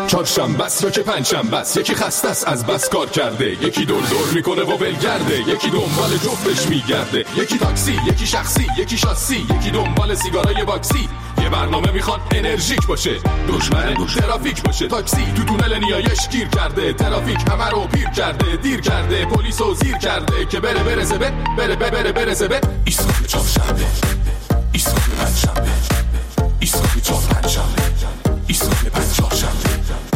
چهارشنبه است یا که پنجشنبه است، یکی خسته است از بس کار کرده، یکی دور دور میکنه و ولگرده، یکی دنبال جفتش میگرده، یکی تاکسی، یکی شخصی، یکی شاسی، یکی دنبال سیگارای باکسی. یه برنامه میخواد انرژیک باشه، دشمن ترافیک باشه. تاکسی تو تونل نیایش گیر کرده، ترافیک همه رو پیر کرده، دیر کرده، پلیسو زیر کرده که برزه به ایستگاه چهارشنبه، ایستگاه پنجشنبه، ایستگاه چهارشنبه، ایستگاه پنجشنبه.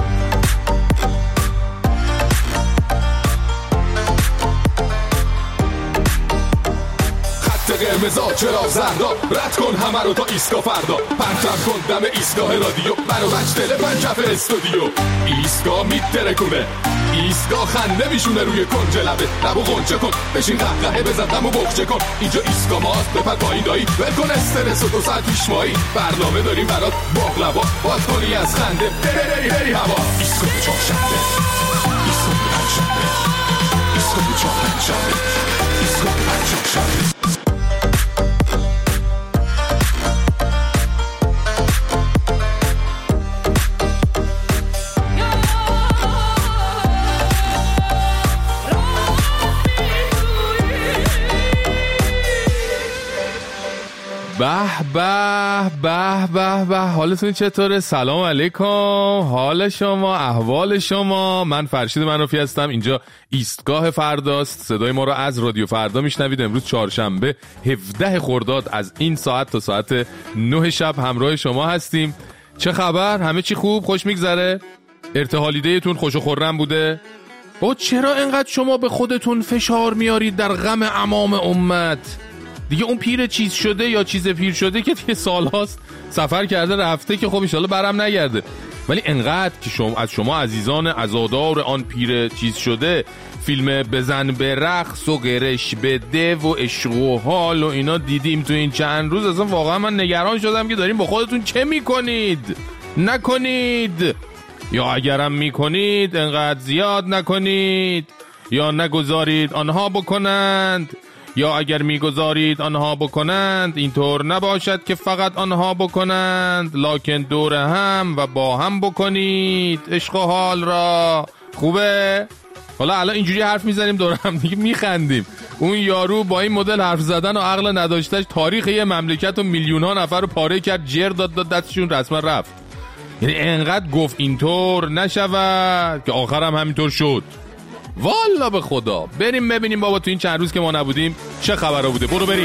قرمزا چرا زردا، رد کن همه رو تا ایستگاه فردا، پرتم کن دم ایستگاه رادیو، برو بچ دل پنجف استودیو. ایستگاه میترکونه، ایستگاه خنده میشونه روی کنج لبه، لبو غنچه کن، بشین قهقهه بزن غمو بخچه کن. اینجا ایستگاه ماست، بپر پایین دایی، ول کن استرس و 2 ساعت پیش مایی. برنامه داریم برات باقلوا، باد کنی از خنده بری هوا. ایستگاه چهارشنبه، ایستگاه پنجشنبه، ایستگاه چهارشنبه، ایستگاه پنجشنبه. به حالتون چطوره؟ سلام علیکم، حال شما، احوال شما. من فرشید منوفی هستم، اینجا ایستگاه فرداست. صدای ما رو از رادیو فردا میشنوید. امروز چهارشنبه 17 خرداد از این ساعت تا ساعت 9 شب همراه شما هستیم. چه خبر؟ همه چی خوب؟ خوش میگذره؟ ارتحالیده‌تون خوش و خرم بوده؟ با چرا انقدر شما به خودتون فشار میارید در غم عمام امت؟ دیگه اون پیر چیز شده یا چیز پیر شده که دیگه سالهاست سفر کرده رفته که خب انشالله برم نگرده، ولی انقدر که از شما عزیزان عزادار آن پیر چیز شده فیلم بزن به رقص و قرش بده و عشق و حال و اینا دیدیم تو این چند روز، اصلا واقعا من نگران شدم که داریم با خودتون چه میکنید. نکنید، یا اگرم میکنید انقدر زیاد نکنید، یا نگذارید آنها بکنند، یا اگر میگذارید آنها بکنند اینطور نباشد که فقط آنها بکنند، لکن دور هم و با هم بکنید عشق و حال را. خوبه؟ حالا الان اینجوری حرف میزنیم دور هم دیگه میخندیم. اون یارو با این مدل حرف زدن و عقل نداشتش تاریخ یه مملکت و میلیون ها نفر رو پاره کرد، جر داد دستشون رسما رفت. یعنی انقدر گفت اینطور نشود که آخرم همینطور شد. والا به خدا. بریم ببینیم بابا تو این چند روز که ما نبودیم چه خبره بوده. برو بریم.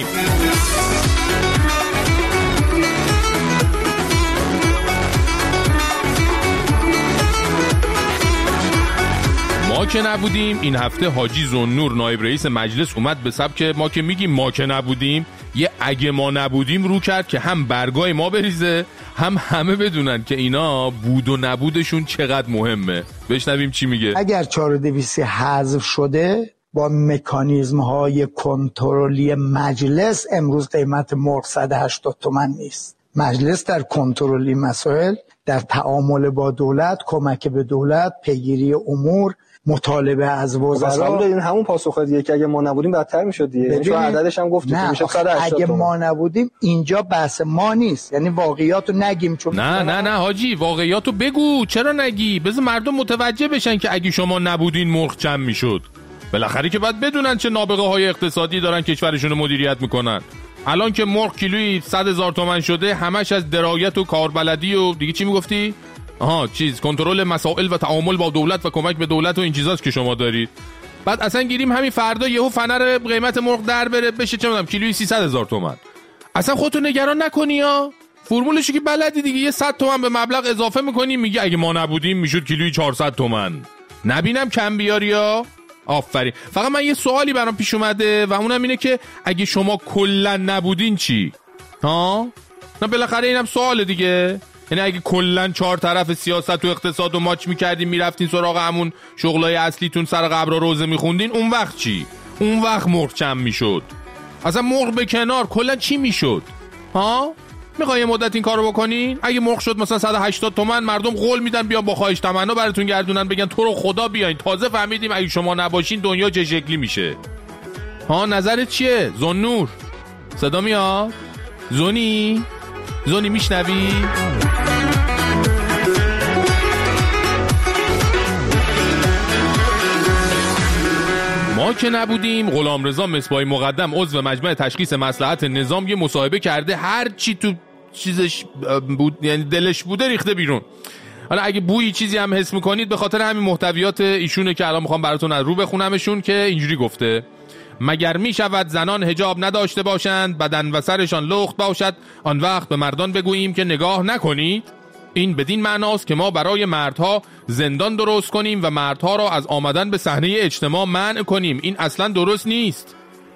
ما که نبودیم این هفته حاجی ذوالنور نایب رئیس مجلس اومد به سبک ما که میگیم ما که نبودیم یه اگه ما نبودیم رو کرد که هم برگای ما بریزه هم همه بدونن که اینا بود و نبودشون چقدر مهمه. بشنویم چی میگه. اگر 4200 حذف شده با مکانیزم های کنترلی مجلس امروز قیمت مرغ 180 تومن نیست. مجلس در کنترلی مسائل، در تعامل با دولت، کمک به دولت، پیگیری امور، مطالبه از وزرا. این همون پاسخه دیگه که اگه ما نبودیم بدتر میشد دیگه. چون عددش هم گفتید میشه 180 اگه ما نبودیم اینجا بحث ما نیست، یعنی واقعیاتو نگیم. چون نه حاجی واقعیاتو بگو، چرا نگی؟ بذار مردم متوجه بشن که اگه شما نبودین مرغ چند میشد. بالاخره که باید بدونن چه نابغه های اقتصادی دارن کشورشون رو مدیریت میکنن. الان که مرغ کیلویی 100,000 تومان شده همش از درایت و کاربلدی و دیگه چی میگفتی؟ کنترل مسائل و تعامل با دولت و کمک به دولت و این چیزاست که شما دارید. بعد اصلا گیریم همین فردا یهو فنر قیمت مرغ در بره بشه چه میدونم کیلویی 300,000 تومان. اصلا خودتو نگران نکنی ها. فرمولشو که بلدی دیگه، یه 100 تومان به مبلغ اضافه میکنی میگی اگه ما نبودیم میشد کیلویی 400 تومان. نبینم کم بیاری ها. آفرین. فقط من یه سوالی برام پیش اومده و اونم اینه که اگه شما کلا نبودین چی؟ نه بالاخره اینم سوال دیگه. یعنی اگه کلن 4 طرف سیاست و اقتصاد و ماچ میکردین میرفتین سراغ همون شغلای اصلیتون سر قبر و روزه میخوندین، اون وقت چی؟ اون وقت مرغ چند میشد؟ اصلا مرغ به کنار، کلن چی میشد؟ میخوای یه مدت این کارو بکنین؟ اگه مرغ شد مثلا 180 تومن مردم قول میدن بیان با خواهش تمنا براتون گردونن بگن تو رو خدا بیاین، تازه فهمیدیم اگه شما نباشین دنیا چه شکلی میشه. نظرت چیه؟ ذوالنور صدا میاد؟ زونی میشنوی؟ ما که نبودیم غلامرضا مصباحی مقدم عضو مجمع تشخیص مصلحت نظام یه مصاحبه کرده، هر چی تو چیزش بود یعنی دلش بوده ریخته بیرون. حالا اگه بویی چیزی هم حس میکنید به خاطر همین محتویات ایشونه که الان میخوام براتون از رو بخونمشون که اینجوری گفته: مگر میشود زنان حجاب نداشته باشند، بدن و سرشان لخت باشد، آن وقت به مردان بگوییم که نگاه نکنید؟ این بدین معناست که ما برای مردها زندان درست کنیم و مردها را از آمدن به صحنه اجتماع منع کنیم. این اصلا درست نیست.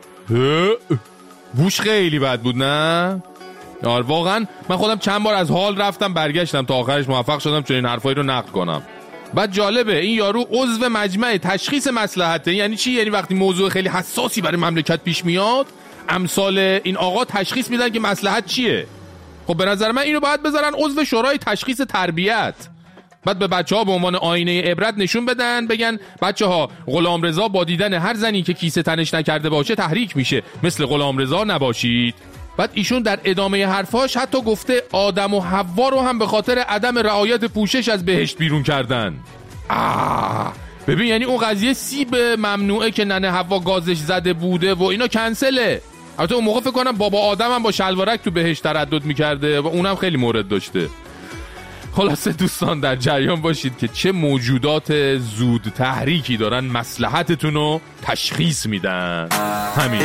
بوش خیلی بد بود نه؟ واقعا من خودم چند بار از حال رفتم برگشتم تا آخرش موفق شدم چنین حرفایی رو نقد کنم. بعد جالبه این یارو عضو مجمع تشخیص مصلحته. یعنی چی؟ یعنی وقتی موضوع خیلی حساسی برای مملکت پیش میاد امثال این آقا تشخیص میدن که مصلحت چیه. خب به نظر من اینو باید بذارن عضو شورای تشخیص تربیت، بعد به بچه‌ها به عنوان آینه عبرت نشون بدن، بگن بچه‌ها غلامرضا با دیدن هر زنی که کیسه تنش نکرده باشه تحریک میشه، مثل غلامرضا نباشید. بعد ایشون در ادامه حرفاش حتی گفته آدم و حوا رو هم به خاطر عدم رعایت پوشش از بهشت بیرون کردن. ببین یعنی اون قضیه سیب ممنوعه که ننه حوا گازش زده بوده و اینا کنسله. البته اون موقع فکر کنم بابا آدم هم با شلوارک تو بهشت تردد میکرده و اونم خیلی مورد داشته. خلاصه دوستان در جریان باشید که چه موجودات زود تحریکی دارن مصلحتتون رو تشخیص میدن. همین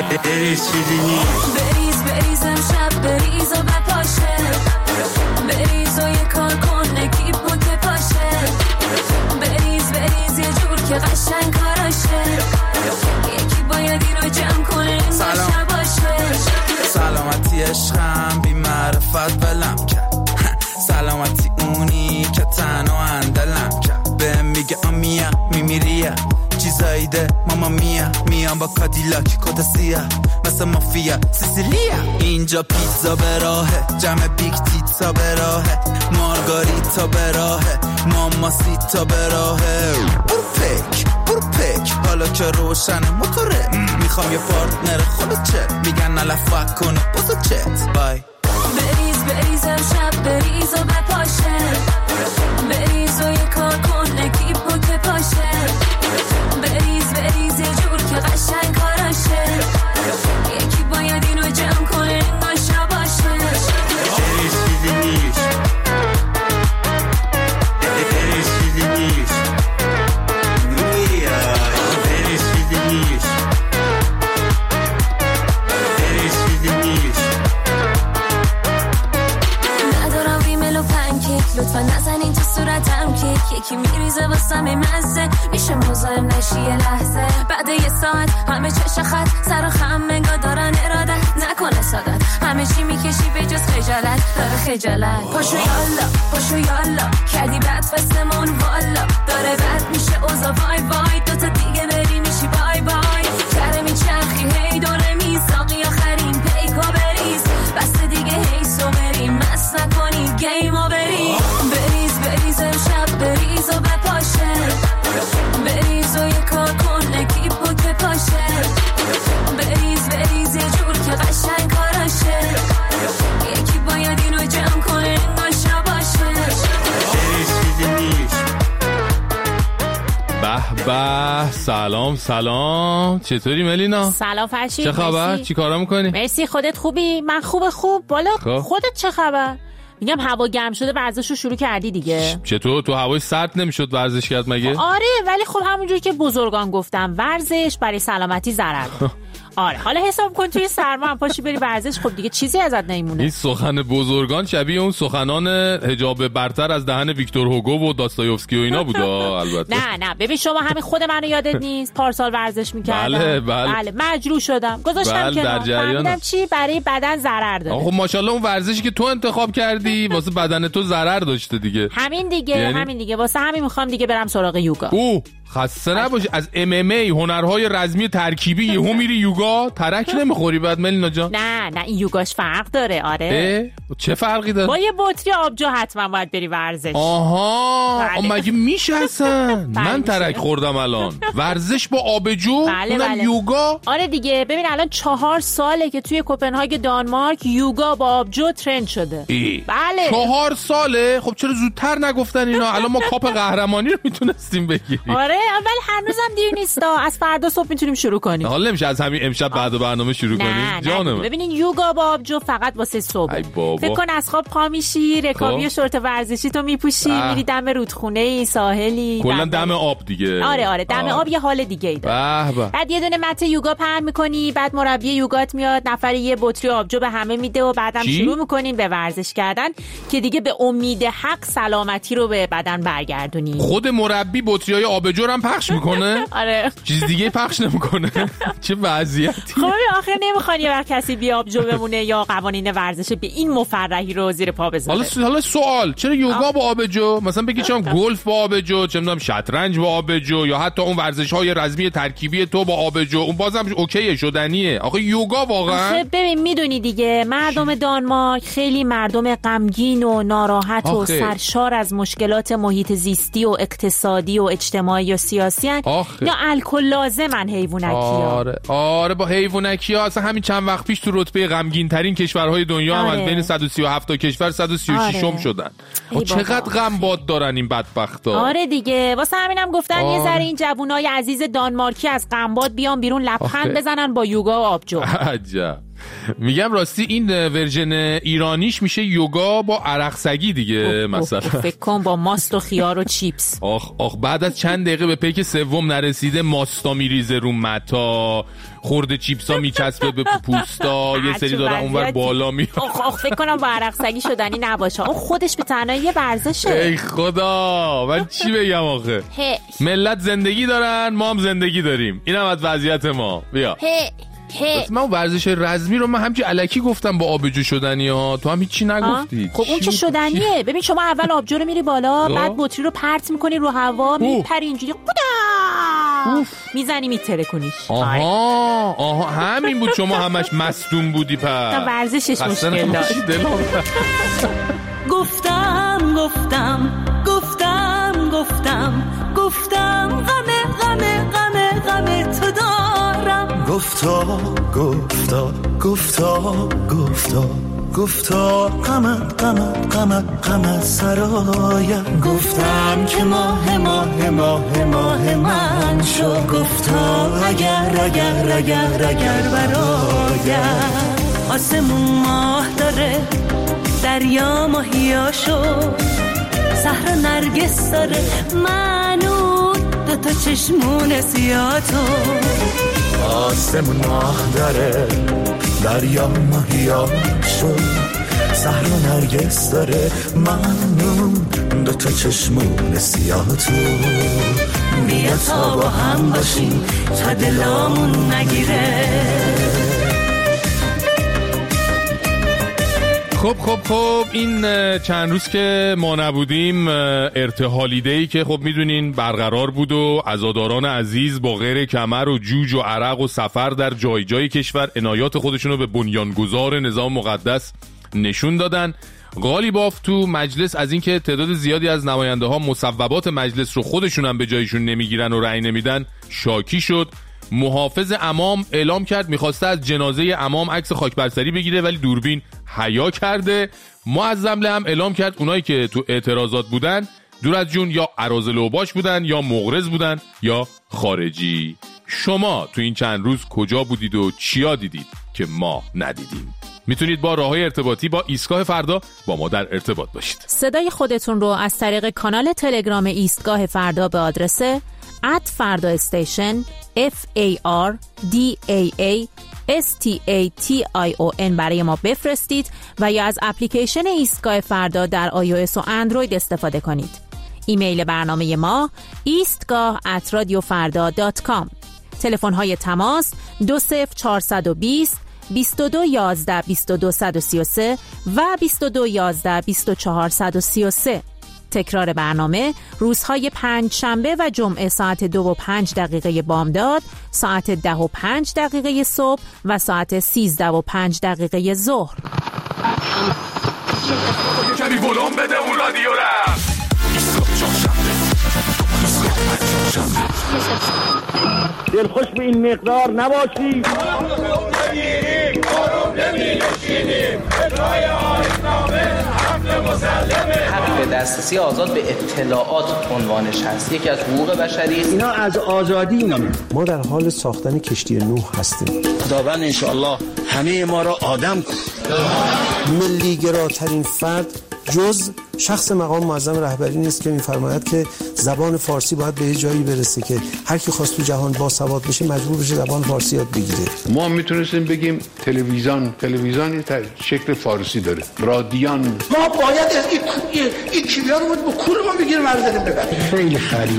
بریز امشب بریز و بپاشه، بریز و یه کار کن نگیب و که پاشه، بریز یه جور که قشنگ کاراشه، یکی باید این رو جمع کنه این باشه باشه. سلامتی عشقم بی معرفت بلم کرد، سلامتی اونی که تنها اندلم کرد، به میگه آمیا میمیریه چیزایی ده ماما میا، میام با کادیلاک کد سیاه مثل مافیا سیسیلیا، اینجا پیتزا به راهه، جمع بیگ تیتا به راهه، مارگاریتا به راهه، ماماسیتا به راهه. برو پک حالا که روشنه موتوره، میخوام یه پارتنر خودت چه میگن نلفت کنه بزو چت بای. بریز امشب بریز و بپاشه، بریز و یه کار کن نگیب و که پاشه، بریز یه جور که قشنگ کاراشه، یکی باید اینو جمع کنه این باشه باشه. ندارم ریمل و پنکیک، لطفا نزنین تو صورتم کیک، یکی میریزه واسم مزه، میشه مزاحم نشی یه لحظه، بعد یه ساعت همه چش خط سر و خم منگا دارن ارادت نکنه سادت، همه چی میکشی به جز خجالت داره خجالت. پاشو یالا کردی بد فستمون والا، داره بد میشه اوزا وای وای، دوتا دیگه بری میشی بای بای، کره میچرخی هی دوره میساقی آخرین پیکو بریز، بس دیگه هی سو بریم مست نکنی گیمو بریز. بریز امشب بریز و بپاشه، بریز و یه کار کن نگیب و که پاشه، بریز یه جور که قشنگ کاراشه، یکی باید اینو جمع کنه این باشه باشه. به سلام چطوری ملینا؟ سلام فرشید. چه خبر؟ مرسی. چی کارا میکنی؟ مرسی خودت خوبی؟ من خوب بالا. خودت چه خبر؟ میگم هوا گرم شده ورزش رو شروع کردی دیگه. چطور تو هوای سرد نمیشد ورزش کرد مگه؟ آره ولی خب همونجوری که بزرگان گفتم ورزش برای سلامتی ضرر داره. آره حالا حساب کن توی سرما هم پاشی بری ورزش، خب دیگه چیزی ازت نمیمونه. این سخن بزرگان شبیه اون سخنان حجاب برتر از دهن ویکتور هوگو و داستایوفسکی و اینا بود. البته نه ببین شما همین خود منو یادت نیست پارسال ورزش میکردم. بله مجروح شدم گذاشتم کنار، فهمیدم چی برای بدن ضرر داره. خب ماشاءالله اون ورزشی که تو انتخاب کردی واسه بدن تو ضرر داشته دیگه. همین دیگه واسه همین میخوام دیگه برم سراغ یوگا. خسته نباشی از MMA هنرهای رزمی ترکیبی یهو میری یوگا ترک نمیخوری بعد ملینا جان؟ نه این یوگاش فرق داره. آره چه فرقی داره؟ با یه بطری آبجو حتما باید بری ورزش. مگه میشه اصلا؟ من ترک خوردم الان. ورزش با آبجو؟ اونم یوگا؟ آره دیگه ببین الان 4 ساله که توی کوپنهاگ دانمارک یوگا با آبجو ترند شده. بله 4 ساله. خب چرا زودتر نگفتن اینا؟ الان ما کاپ قهرمانی رو میتونستیم بگیریم. آره اول هنوزم دیر نیست، از فردا صبح میتونیم شروع کنیم. حالا نمیشه از همین امشب بعد برنامه شروع کنیم؟ جانم ببینین یوگا با آبجو فقط واسه صبح. فکر کن از خواب پا میشی، رکابی و شورت ورزشی تو میپوشی، میری دم رودخونه ساحلی، کلا دم آب دیگه. آره دم آب یه حال دیگه ای داره. بعد یه دونه مت یوگا پهن میکنی، بعد مربی یوگات میاد نفر یه بطری آبجو به همه میده و بعدم شروع میکنین به ورزش کردن که دیگه به امید حق سلامتی رو به بدن برگردونی. خود مربی بطریای آبجو هم پخش میکنه؟ آره چیز دیگه پخش نمیکنه. چه وضعیتی؟ خب آخر نمیخوان یه وقت کسی بی آبجو بمونه یا قوانین ورزش به این مفرحی رو زیر پا بذاره. حالا سوال، چرا یوگا با آبجو؟ مثلا بگی چرا گلف با آبجو، چه میدونم شطرنج با آبجو، یا حتی اون ورزش‌های رزمی ترکیبی تو با آبجو، اون بازم اوکیه، شدنیه. آخه یوگا واقعا ببین میدونی دیگه مردم دانمارک خیلی مردم غمگین و ناراحت و سرشار از مشکلات محیط زیستی و اقتصادی و اجتماعی و سیاسی ان، یا الکل لازمن حیوانکی‌ها. آره با حیوانکی‌ها اصلا همین چند وقت پیش تو رتبه غمگین ترین کشورهای دنیا هم از بین 137 تا کشور 136م شدن. چقدر غم باد دارن این بدبختا. آره دیگه واسه همینم گفتن یه ذره این جوونای عزیز دانمارکی از غمباد بیان بیرون لبخند بزنن با یوگا و آبجو. عجب. میگم راستی این ورژن ایرانیش میشه یوگا با عرق سگی دیگه. مثلا فکر کن با ماست و خیار و چیپس. آخ بعد از چند دقیقه به پیک سوم نرسیده ماستا میریزه رو متا، خورده چیپسا میچسبه به پوستا، یه سری داره اونور بالا میاد. آخ فکر کنم با عرق سگی شدنی نباشه. اون خودش به تنهایی یه ورزشه. ای خدا من چی بگم آخه. ملت زندگی دارن، ما هم زندگی داریم. اینم از وضعیت ما. بیا من ورزش رزمی رو من همچی الکی گفتم با آبجو شدنی ها، تو هم هیچی نگفتی. خب اون که شدنیه. ببین شما اول آبجو رو میری بالا، بعد بطری رو پرت میکنی رو هوا، میپری اینجوری میزنی میترکونیش. آها همین بود. شما همش مصدوم بودی پس. ورزشش مشکل داشت. گفتم غم تو دارم. گفتا غم سرایم. گفتم که ماه من شو. گفتا اگر برایم آسمون ماه داره، دریا ماهیاشو، صحرا نرگس داره، منون دوتا چشمون سیاتو. آسمون ماه داره، دریا ماهیاشو، صحرا نرگس داره، منون دوتا چشمون سیاتو. بیا تا با هم باشیم تا دلامون نگیره. خب این چند روز که ما نبودیم ارتحالیده‌ای که خب میدونین برقرار بود و عزاداران عزیز با غیر کمر و جوج و عرق و سفر در جای کشور عنایات خودشون رو به بنیانگذار نظام مقدس نشون دادن. غالیباف تو مجلس از اینکه تعداد زیادی از نماینده ها مصوبات مجلس رو خودشون هم به جایشون نمیگیرن و رأی نمیدن شاکی شد. محافظ امام اعلام کرد میخواسته از جنازه امام عکس خاکبرسری بگیره ولی دوربین حیا کرده. معظم هم اعلام کرد اونایی که تو اعتراضات بودن دور از جون یا اراذل اوباش بودن یا مغرض بودن یا خارجی. شما تو این چند روز کجا بودید و چیا دیدید که ما ندیدیم؟ میتونید با راههای ارتباطی با ایستگاه فردا با ما در ارتباط باشید. صدای خودتون رو از طریق کانال تلگرام ایستگاه فردا به آدرس @fardastation FARDAASTATION برای ما بفرستید و یا از اپلیکیشن ایستگاه فردا در iOS و اندروید استفاده کنید. ایمیل برنامه ما eastgah@radiofarda.com. تلفن های تماس 20420 2211 2233 و 2211 2433. تکرار برنامه روزهای پنجشنبه و جمعه ساعت 2:05 بامداد، ساعت 10:05 صبح و ساعت 13:05 ظهر. کمی ولوم بده اون رادیو را. دلخوش به این مقدار نباشی. آروم نمیگیریم، آروم نمیگیریم. ادعای آیین‌نامه حمله حق به دسترسی آزاد به اطلاعات عنوانش هست، یکی از حقوق بشری است. اینا از آزادی میمونه. ما در حال ساختن کشتی نوح هستیم. خداوند انشاءالله همه ما را آدم کن. ملی‌گراترین فرد جز شخص مقام معظم رهبری نیست که می‌فرماید که زبان فارسی باید به یه جایی برسه که هر کی خواست تو جهان باسواد بشه مجبور بشه زبان فارسی یاد بگیره. ما میتونستیم بگیم تلویزیون شکل فارسی داره، رادیان. ما باید از این کیلیا رو با کول ما بگیریم برداریم ببریم. خیلی خرید.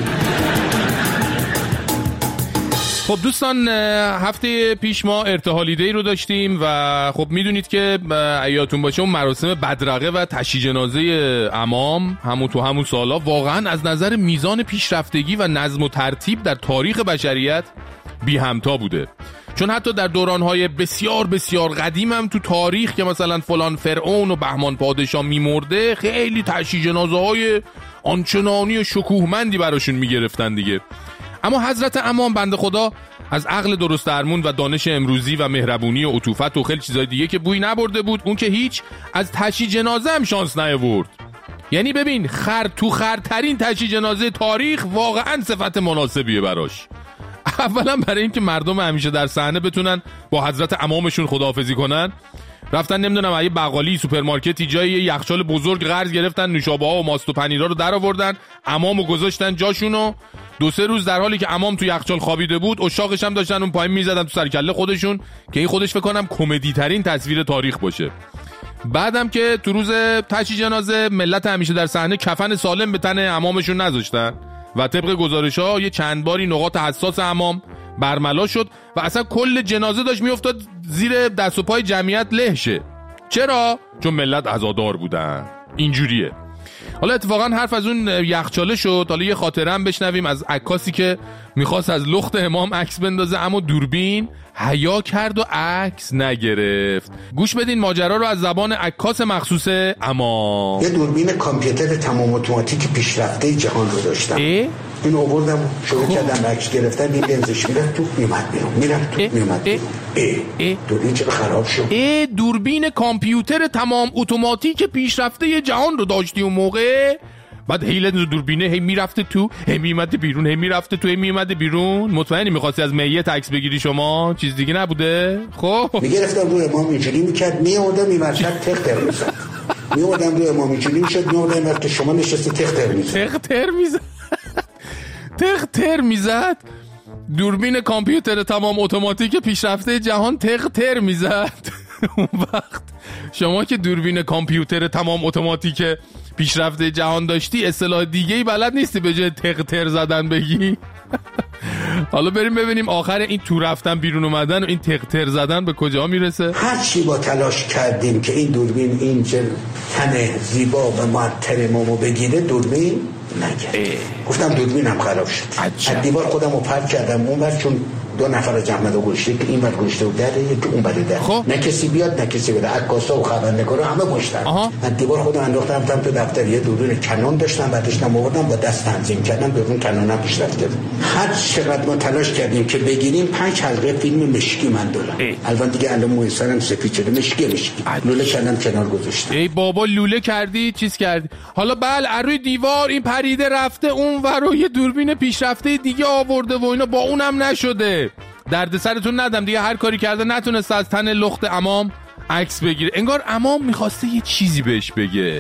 خب دوستان، هفته پیش ما ارتحالی دی رو داشتیم و خب میدونید که یادتون باشه اون مراسم بدرقه و تشییع جنازه امام همون سالا واقعا از نظر میزان پیشرفتگی و نظم و ترتیب در تاریخ بشریت بی همتا بوده. چون حتی در دورانهای بسیار بسیار قدیم هم تو تاریخ که مثلا فلان فرعون و بهمان پادشاه میمرده خیلی تشییع جنازه های آنچنانی و شکوهمندی براشون میگرفتن دیگه. اما حضرت امام بنده خدا از عقل درست درمون و دانش امروزی و مهربونی و عطوفت و خیلی چیزای دیگه که بوی نبرده بود، اون که هیچ، از تشییع جنازه هم شانس نیاورد. یعنی ببین خرترین تشییع جنازه تاریخ واقعا صفت مناسبیه براش. اولا برای اینکه مردم همیشه در صحنه بتونن با حضرت امامشون خداحافظی کنن، رفتن نمیدونم اگه بقالی سوپرمارکتی جای یخچال بزرگ قرض گرفتن، نوشابه‌ها و ماست و پنیرا رو در آوردن، امامو گذاشتن جاشونو. 2-3 روز در حالی که امام تو یخچال خوابیده بود، اشاقش هم داشتن اون پایین میزدن تو سر کله خودشون که این خودش فکر کنم کمدی ترین تصویر تاریخ باشه. بعدم که تو روز تشییع جنازه ملت همیشه در صحنه کفن سالم به تن امامشون نذاشتن و طبق گزارش‌ها یه چند باری نقاط حساس امام برملا شد و اصلا کل جنازه داشت میافتاد زیر دست و پای جمعیت له شه. چرا؟ چون ملت عزادار بودن. اینجوریه. حالا اتفاقا حرف از اون یخچاله شد. حالا یه خاطره هم بشنویم از عکاسی که میخواست از لخت امام عکس بندازه اما دوربین حیا کرد و عکس نگرفت. گوش بدین ماجرا رو از زبان عکاس مخصوص امام. یه دوربین کامپیوتر تمام اتوماتیک پیشرفته جهان رو داشتم. این آوردم شروع کردم عکس گرفتن، این لنزش میرفت تو میومد بیرون. دوربین چرا خراب شد؟ دوربین کامپیوتر تمام اتوماتیک پیشرفته جهان رو داشتی اون موقع. بعد هی دوربینه هی میرفته تو، هی میومد بیرون، هی میرفته تو، هی میومد بیرون. مطمئنی می‌خواستی از میت عکس بگیری شما؟ چیز دیگه نبوده؟ خب میگرفتم روی امام اینجوری میکرد، میوردم میمرشد تختر میزد. میوردم روی امام اینجوری میشد، میوردم وقتی شما نشستی تختر میزد. دوربین کامپیوتر تمام اتوماتیک پیشرفته جهان تختر میزد. اون وقت شما که دوربین کامپیوتر تمام اتوماتیک پیشرفته جهان داشتی اصطلاح دیگه‌ای بلد نیستی به جای تختر زدن بگی. حالا بریم ببینیم آخر این تو رفتن بیرون اومدن و این تختر زدن به کجا میرسه. هر چی با تلاش کردیم که این دوربین این تن زیبا و معطر امامو بگیره، دوربین نگرفت. گفتم دوربینم خراب شد. از دیوار خودم رو پرت کردم اونور، چون 2 نفر از جمع رو گوشته که این ور گوشته و دره یکی اون بره در. نه کسی بیاد نه کسی بره. عکاسا و خبرنگارا همه گوشتن. از دیوار خودم انداختم تو دفتر. یه دوربین کنون داشتم، بعدش آوردم با دست تنظیم کردم، دوربین کنونم پیش رفته. هر چقدر ما تلاش کردیم که بگیریم 5 حلقه فیلم مشکی من دارم. الان دیگه الان مویسرم سفید شده، مشکی لوله کردم کنار گذاشتم. ای بابا لوله کردی چیز کردی. حالا بله روی دیوار این پریده رفته اون ور و یه دوربین پیشرفته دیگه آورده و اینا، با اونم نشده. درد سرتون ندم دیگه، هر کاری کرده نتونسته از تن لخت امام عکس بگیره. انگار امام میخواسته یه چیزی بهش بگه.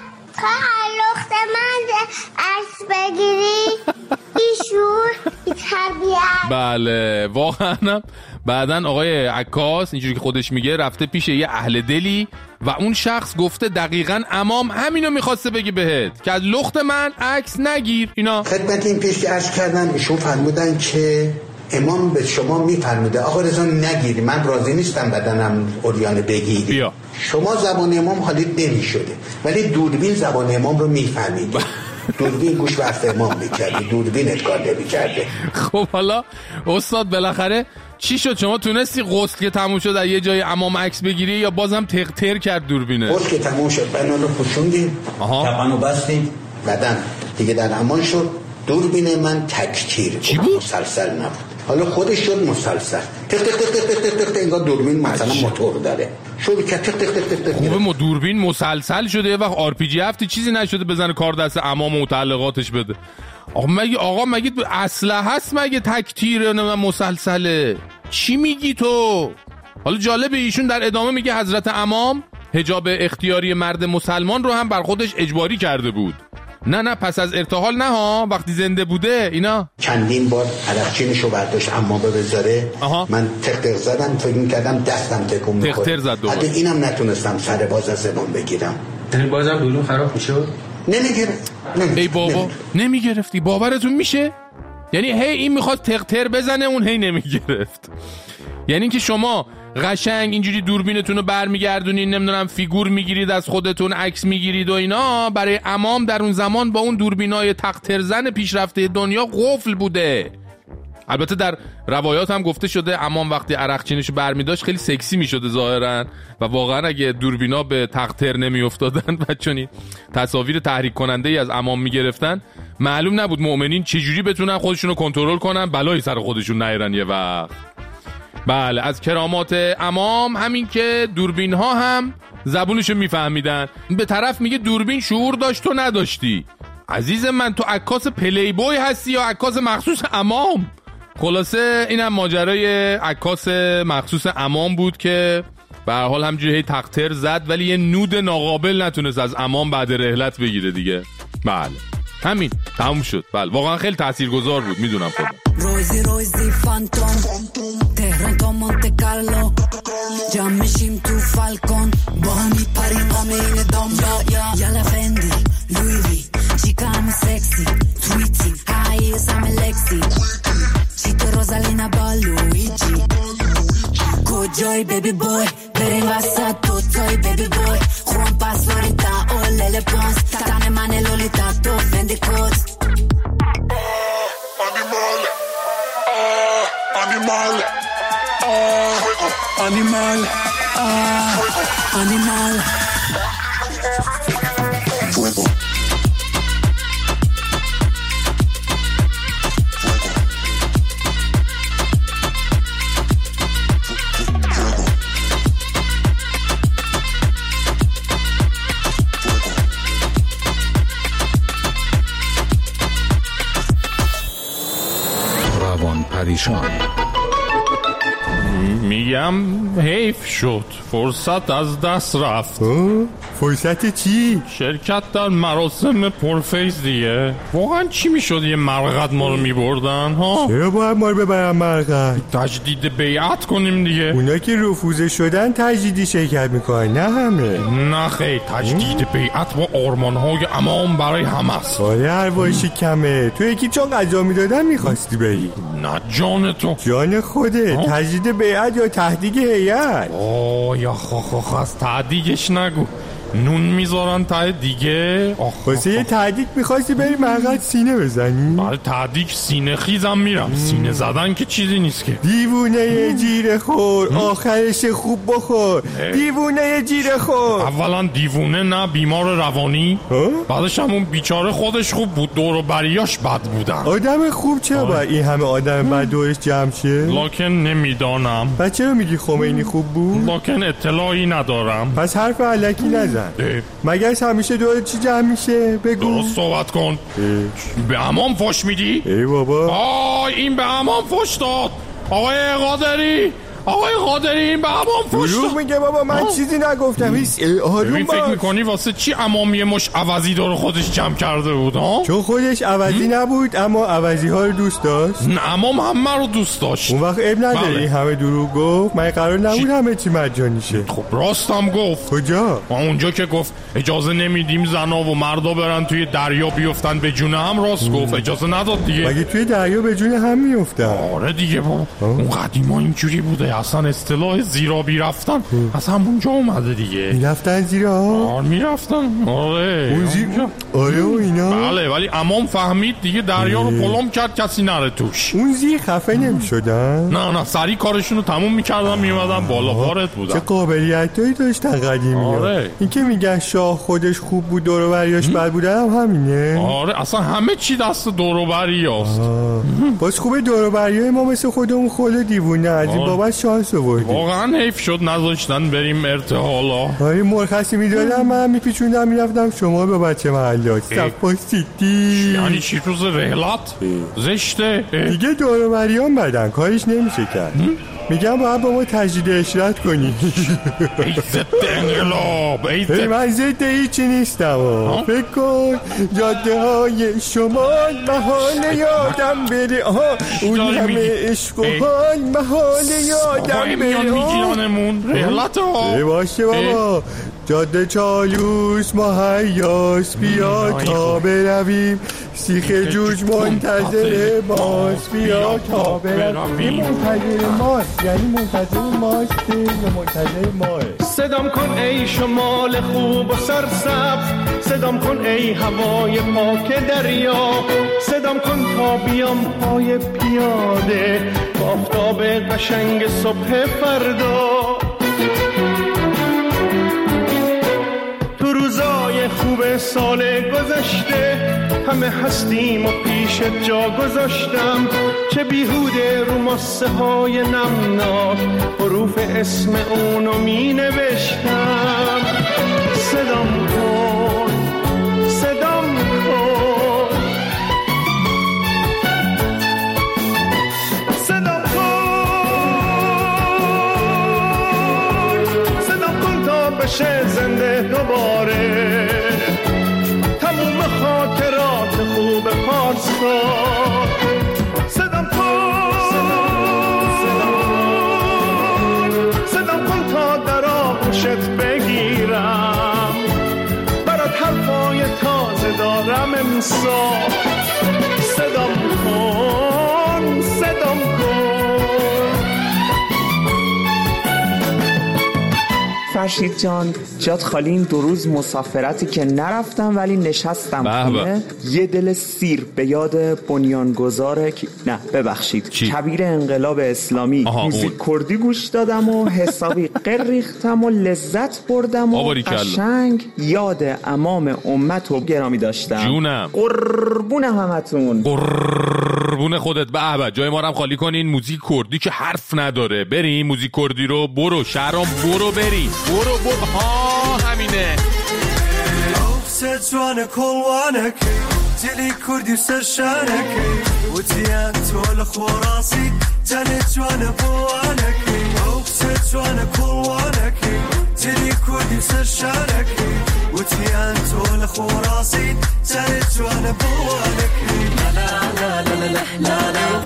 لخت من عکس بگیری بیشور تربیت. بله واقعا. بعدن آقای عکاس اینجوری که خودش میگه رفته پیش یه اهل دلی و اون شخص گفته دقیقاً امام همینو میخواسته بگه بهت که از لخت من عکس نگیر. اینا خدمت این پیش که عرض کردن ایشون فرمودن که امام به شما میفرموده آقا رضا نگیری، من راضی نیستم بدنم اوریان بگیری. بیا. شما زبان امام حالیت نمیشده ولی دوربین زبان امام رو میفهمید. دوربین گوش به حرف امام میکردی، دوربین ادکار نمیکرده. خب حالا استاد بالاخره چی شد؟ شما تونستی غسل که تموم شد از یه جای امام عکس بگیری یا بازم تر کرد دوربینه؟ غسل که تموم شد بدن رو پوشوندیم، کفن رو بستیم، بدن دیگه در امان شد. دوربین من تکتیر بود، مسلسل نبود. حالا خودش شد مسلسل، تق تق تق تق تق تق، انگار دوربین مثلا موتور داره. شروع کرد تق تق تق تق. خوبه ما دوربین مسلسل شده، وقت RPG هفتی چیزی نشده بزنه کار دست عمام و متعلقاتش بده. آقا مگه اسلحه هست مگه تک تیره مسلسله؟ چی میگی تو؟ حالا جالبه ایشون در ادامه میگه حضرت امام حجاب اختیاری مرد مسلمان رو هم بر خودش اجباری کرده بود. نه پس از ارتحال نه ها، وقتی زنده بوده اینا. چندین بار عرقچینشو برداشت اما به بذاره من تق زدم، فکر میکردم دستم تکون میخوره. تق زد دوباره. حتی اینم نتونستم سر باز از زبان بگیرم. یعنی بازم دوربین خراب میشد؟ نمیگرفت. ای بابا نمیگرفتی؟ باورتون میشه؟ یعنی هی این میخواد تق بزنه اون هی نمیگرفت. یعنی اینکه شما قشنگ اینجوری دوربینتون رو برمیگردونین، نمیدونم فیگور میگیرید از خودتون، عکس میگیرید و اینا، برای امام در اون زمان با اون دوربینای تقطرزن پیشرفته دنیا قفل بوده. البته در روایات هم گفته شده امام وقتی عرقچینشو برمیداشت خیلی سکسی میشده ظاهرا، و واقعا اگه دوربینا به تقطر نمیافتادن و چون تصاویر تحریک کننده ای از امام میگرفتن، معلوم نبود مؤمنین چجوری بتونن خودشونو کنترل کنن بلایی سر خودشون نیارن یه وقت. بله، از کرامات امام همین که دوربین ها هم زبونشو میفهمیدن. به طرف میگه دوربین شعور داشت تو نداشتی. عزیز من تو عکاس پلی بوی هستی یا عکاس مخصوص امام؟ خلاصه اینم ماجرای عکاس مخصوص امام بود که به هر حال همجوری تقطر زد ولی یه نود ناقابل نتونست از امام بعد رحلت بگیره دیگه. بله همین تموم شد. بله واقعا خیلی تاثیرگذار بود، میدونم خودم. روزی فانتوم تهران تا مونت کارلو جام میشیم تو فالکون با هم میپریم آمین دام یا لفندی لویوی چیکام سکسی تویتی های سام لکسی چیتو روزالینا با لویجی کجای بیبی بوی بریم وسط دوتای بیبی بوی خوان پاس فلوریدا او لیل پونس تتانه من لولیتا تو فندی کوت Animal Fuego روان پریشان. میگم حیف شد، فرصت از دست رفت. فرصت چی؟ شرکت در مراسم پرفیز دیگه. واقعا چی میشد یه مرقد ما رو میبردن ها؟ چرا باید ما رو ببرن مرقد؟ تجدید بیعت کنیم دیگه. اونا که رفوزه شدن تجدیدی شرکت میکنن، نه همه. نه خیلی تجدید بیعت با آرمانهای امام برای همه است. آره هروایشی کمه. تو یکی چون قضا میدادن میخواستی بری؟ نه جان تو. جان خوده. تجدید بیعت یا تهدیگ هیئت؟ یا خاخ از تهدیگش نگو، نون میذارن ته دیگه. واسه یه تهدیگ میخواستی بری مرقد سینه بزنی؟ برای تهدیگ سینه خیزم میرم. سینه زدن که چیزی نیست که. دیوونه جیره خور آخرش خوب بخور. دیوونه جیره خور. اولا دیوونه نه، بیمار روانی. بعدش هم اون بیچاره خودش خوب بود، دور و بریاش بد بودن. آدم خوب چرا باید این همه آدم بد دورش جمع شه؟ لکن نمیدانم. پس چرا میگی خمینی خوب بود؟ لکن اطلاعی ندارم. پس حرف علکی نزن. مگر همیشه دور چی جمع میشه؟ بگو. درست صحبت کن. به امام فوش میدی؟ ای بابا این به امام فوش داد. آقای قادری این به امام فوش داد. میگه بابا من چیزی نگفتم. ببین فکر میکنی واسه چی امام یه مش عوضی داره خودش جمع کرده بود ها؟ چون خودش عوضی نبود اما عوضی ها رو دوست داشت. نه امام همه رو دوست داشت. اون وقت اب نداره این همه دروغ گفت. من قرار نبود همه چی مجانی شه. خب راستم گفت. کجا؟ اونجا که گفت اجازه نمیدیم زنا و مردا برن توی دریا بیفتن به جون هم، راست گفت. اجازه نداد دیگه. مگه توی دریا به جون هم میافتن؟ آره دیگه بابا. اون قدیما اینجوری بوده، اصلا اصطلاح زیرابی رفتن از همونجا اومده دیگه. میرفتن زیرا؟ میرفتن. آره آره و اینا. بله ولی امام فهمید دیگه دریا رو پلم کرد کسی نره توش. اون زیر خفه نمیشدن؟ نه سریع کارشونو تموم میکردن میومدن بالا. وارد بودن. چه قابلیتایی داشتن قدیمی. آره. این که میگن شاه خودش خوب بود دور و بریاش بد بودن هم همینه. آره اصلا همه چی دست دور و بریاست. باز خوبه دور و بریای ما مثل خودمون خود دیوونه از این بابت شانس آوردی. واقعا حیف شد نذاشتن بریم ارتحالا. آره مرخصی میدادم من میپیچوندم میرفتم شما به بچه محلات صفا سیتی. یعنی چی روز رحلت؟ زشته دیگه دور و مریان بدن کارش نمیشه کرد. میگم باید با ما تجدید اشرت کنی. ای ضد انقلاب من ضد هیچی نیستم. فکر کن جاده های شمال محال یادم بره اون همه عشق و حال محال یادم بره. میگیرانمون رحلت ها باشه بابا جاده چالوس مهیاس بیا تا برویم سیخ جوج منتظر ماست بیا تا برویم. منتظر ماست یعنی منتظر ماست یا منتظر ماست. صدام کن ای شمال خوب و سرسبز، صدام کن ای هوای پاک دریا، صدام کن تا بیام پای پیاده با آفتاب قشنگ صبح فردا. تو روزای خوب سال گذشته همه هستیم و پیش جا گذاشتم، چه بیهوده رو ماسه های نمناک حروف اسم اونو می نوشتم. صدام کن صدام کن صدام کن صدام کن تا بشه زنده دوباره تموم خاطرات خوب پارسا. صدام کن تا در آغوشت بگیرم برات حرفای تازه دارم امسال. صدام کن صدام کن. فرشید جان جات خالی این 2 روز مسافرتی که نرفتم ولی نشستم خونه یه دل سیر به یاد بنیانگذار نه ببخشید کبیر انقلاب اسلامی موزیک کردی گوش دادم و حسابی قر ریختم و لذت بردم و قشنگ یاد امام امت و گرامی داشتم. جونم قربون همتون. قربون خودت. به جای ما رو هم خالی کنین. موزیک کردی که حرف نداره. بریم موزیک کردی رو برو شهرام برو بریم برو ها همینه. سجوان کلوانک جلی کردی سرشانک و تیان تول خوراسی جلی جوان بوانک سجوان کلوانک جلی کردی سرشانک و تیان تول خوراسی جلی جوان بوانک لا لا لا لا لا لا.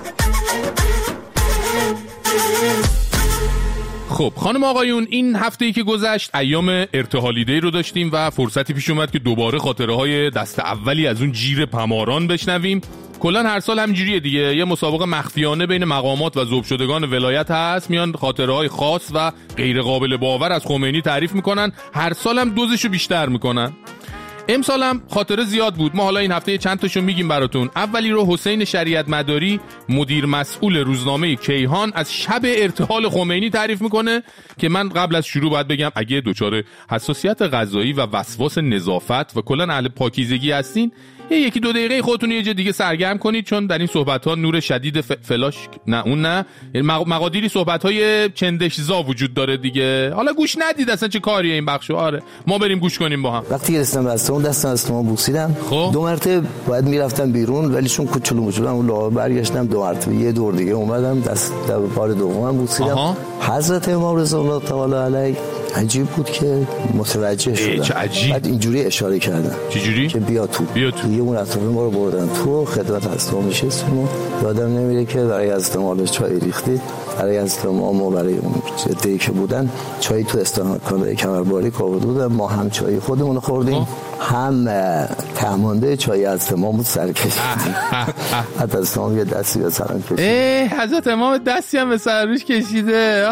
خب خانم آقایون این هفته‌ای که گذشت ایام ارتحالی دی رو داشتیم و فرصتی پیش اومد که دوباره خاطره های دست اولی از اون جیر پماران بشنویم. کلا هر سال همینجوریه دیگه، یه مسابقه مخفیانه بین مقامات و ذوب شدگان ولایت هست، میان خاطره های خاص و غیر قابل باور از خمینی تعریف میکنن، هر سال هم دوزشو بیشتر میکنن. امسال هم خاطره زیاد بود، ما حالا این هفته چند تاشو میگیم براتون. اولی رو حسین شریعت مداری مدیر مسئول روزنامه کیهان از شب ارتحال خمینی تعریف میکنه که من قبل از شروع باید بگم اگه دچار حساسیت غذایی و وسواس نظافت و کلا اهل پاکیزگی هستین یکی دو دقیقه خودتون یه جا دیگه سرگرم کنید، چون در این صحبت‌ها نور شدید فلاش نه اون نه مقادیری صحبت‌های چندشزا وجود داره دیگه. حالا گوش ندید اصلا چه کاریه این بخشو. آره ما بریم گوش کنیم با هم. وقتی رسیدم رستوران دستم از تو بوسیدم. 2 مرتبه باید میرفتم بیرون ولی چون کوچولو موچولو اون لاه برگشتم 2 مرتبه یه دور دیگه اومدم دست بار دومم بوسیدم. حضرت امام رضا الله تعالی علیه عجیب بود که متوجه شدم. چه عجیب. بعد اینجوری اشاره کردن. چجوری؟ که بیا تو. یه اون اطراف ما رو بردن تو خدمت هستم نشستیم و یادم نمیره که برای از امام چای ریختید، برای از امام و برای اون جدی که بودن چای تو استانکانه کمرباری آورده بودن، ما هم چای خودمون خوردیم هم تهمانده چای از امام بود سر کشیدیم. حتی از امام یه دستی به سرم کشید. حضرت امام دستی هم به سرش کشیده.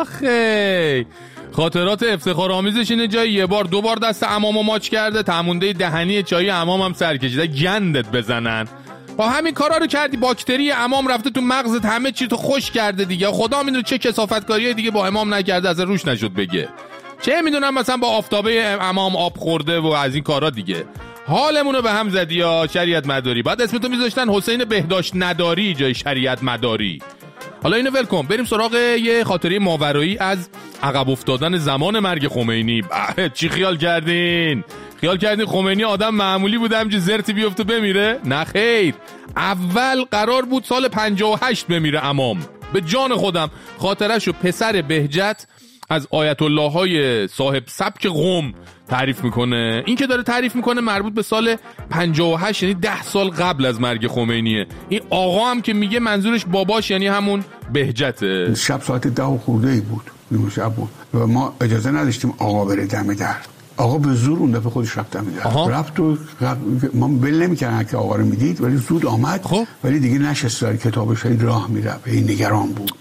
آخه خاطرات افتخارآمیزش اینه جای یه بار 2 بار دست عمامو ماچ کرده، تمونده دهنی چای عمام هم سر کشیده، گندت بزنن. با همین کارا رو کردی باکتری عمام رفته تو مغزت، همه چی تو خوش کرده دیگه. خدا میدونه چه کثافتکاریای دیگه با امام نکرده از روش نشد بگه. چه میدونم مثلا با آفتابه عمام آب خورده و از این کارا دیگه. حالمونو به هم زدی یا شریعت مداری. بعد اسمتو میذاشتن حسین بهداشت نداری جای شریعت مداری. حالا اینو ول کن، بریم سراغ یه خاطره ماورایی از عقب افتادن زمان مرگ خمینی. چی خیال کردین؟ خیال کردین خمینی آدم معمولی بود همچین زرتی بیفته بمیره؟ نه خیر، اول قرار بود سال 58 بمیره امام. به جان خودم خاطرشو پسر بهجت از آیت الله های صاحب سبک قم تعریف میکنه. این که داره تعریف میکنه مربوط به سال 58، یعنی 10 سال قبل از مرگ خمینیه. این آقا هم که میگه منظورش باباش یعنی همون بهجته. شب ساعت 10 خورده بود، نیمه شب بود و ما اجازه نداشتیم آقا بره دم در. آقا به زور اون دفعه خودش رفت دم در. رفت و ما بل نمی‌کردن که آقا رو میدید، ولی زود آمد. ولی دیگه نشست در کتابش راه میرفت. این نگران بود.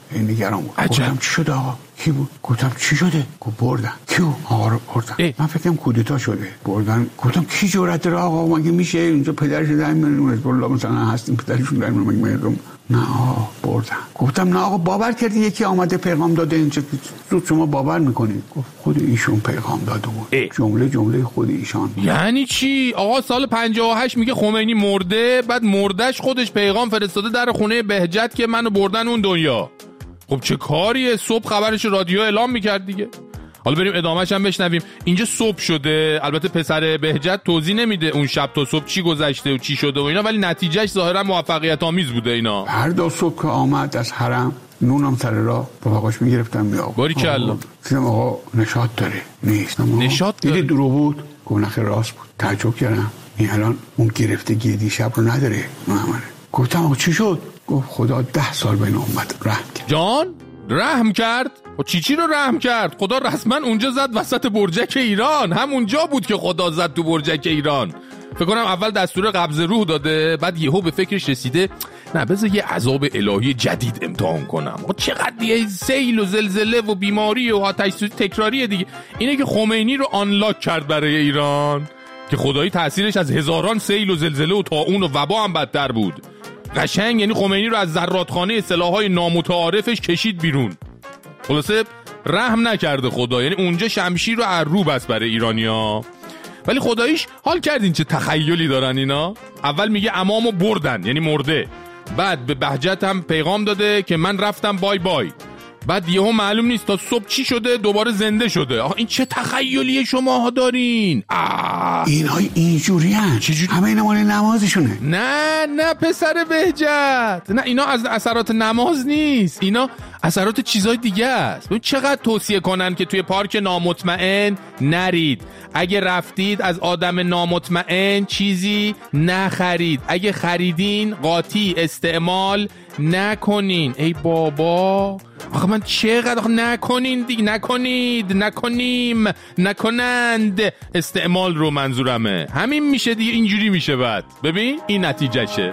گفتم چی شد آقا؟ کی بود؟ گفتم چی شده؟ گفت بردن. کیو؟ آقا رو بردن. من فکرم کودتا شده. بردن. گفتم کی جرأت داره آقا مگه میشه اینجا پدرش در میون حزب الله مثلا هستیم پدرشون در میون؟ نه آقا بردن. گفتم نه آقا باور کردی یکی آمده پیغام داده اینجا زود شما باور میکنید؟ گفت خود ایشون پیغام داده بود. جمله خود ایشان. یعنی چی؟ آقا سال 58 میگه خمینی مرده، بعد مردش خودش پیغام فرستاده در خونه بهجت که منو بردن اون دنیا. خب چه کاریه؟ صبح خبرش رادیو اعلام میکرد دیگه. حالا بریم ادامهش هم بشنویم. اینجا صبح شده، البته پسر بهجت توضیح نمیده اون شب تا صبح چی گذشته و چی شده و اینا، ولی نتیجهش ظاهرا موفقیت آمیز بوده اینا. هر دو صبح که آمد از حرم نونم سر راه با آقاش میگرفتم میآورد. باریکلا. دیدم آقا نشاط داره. نیست. نشاط داره. دیگه دروغ بود. گناه راست بود. تعجب کردم. این الان اون گرفتگی دیشب رو نداره. محمد. گفتم آقا چی شد؟ گفت خدا 10 سال بین امت رحم کرد. جان رحم کرد؟ و چی رو رحم کرد؟ خدا رسما اونجا زد وسط برجک ایران. همونجا بود که خدا زد تو برجک ایران. فکر کنم اول دستور قبض روح داده، بعد یهو به فکرش رسیده نه بذار یه عذاب الهی جدید امتحان کنم. چقدر دیگه سیل و زلزله و بیماری و آتش تکراریه دیگه. اینه که خمینی رو آنلاک کرد برای ایران که خدایی تاثیرش از هزاران سیل و زلزله و طاعون و وبا هم بدتر بود. قشنگ یعنی خمینی رو از ذراتخانه سلاح‌های نامتعارفش کشید بیرون. خلاصه رحم نکرده خدا، یعنی اونجا شمشیر رو رو بس برای ایرانیا. ولی خداییش حال کردین چه تخیلی دارن اینا. اول میگه عمامو بردن یعنی مرده، بعد به بهجت هم پیغام داده که من رفتم بای بای، بعد یهو معلوم نیست تا صبح چی شده دوباره زنده شده. این چه تخیلیه شما دارین؟ اینها اینجورین؟ همه اینا مال نمازشونه. نه پسر بهجت، نه اینا از اثرات نماز نیست، اینا اثرات چیزای دیگه است. چقدر توصیه کنن که توی پارک نامطمئن نرید، اگه رفتید از آدم نامطمئن چیزی نخرید، اگه خریدین قاطی استعمال نکنین. ای بابا آخه من چقدر نکنین دیگه، نکنند استعمال رو منظورمه. همین میشه دیگه، اینجوری میشه. بعد ببین این نتیجهشه.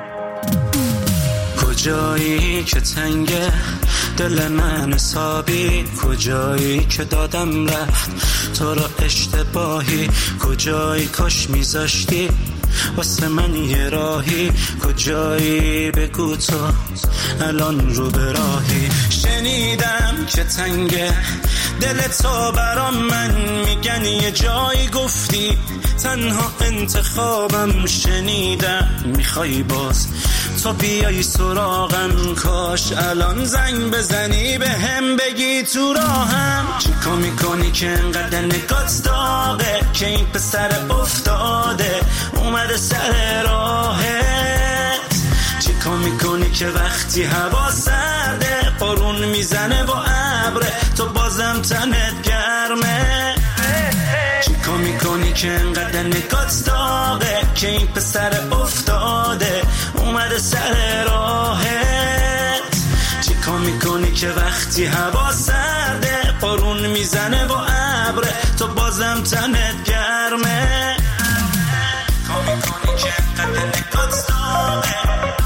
کجایی که تنگه دل من حسابی، کجایی که دادم رفت تو را اشتباهی، کجایی کاش میذاشتی واسه من یه راهی، کجایی بگو تو الان رو به راهی. شنیدم که تنگه دل تو برام، من میگن یه جایی گفتی تنها انتخابم. شنیدم میخوای باز تو بیایی سراغم، کاش الان زنگ بزنی به هم بگی تو راهم. چیکار میکنی که انقدر نگات داغه، که این پسر افتاده اومده سر راهت. چیکار میکنی که وقتی هوا سرده بارون میزنه با ابره تو بازم تنت گرمه. چیکار میکنی که انقدر نگات داغه، که این پسر افتاده اومده سر راهت. چیکار میکنی که وقتی هوا سرده بارون میزنه با ابره تو بازم تنت گرمه. چیکار میکنی که انقدر نگات داغه.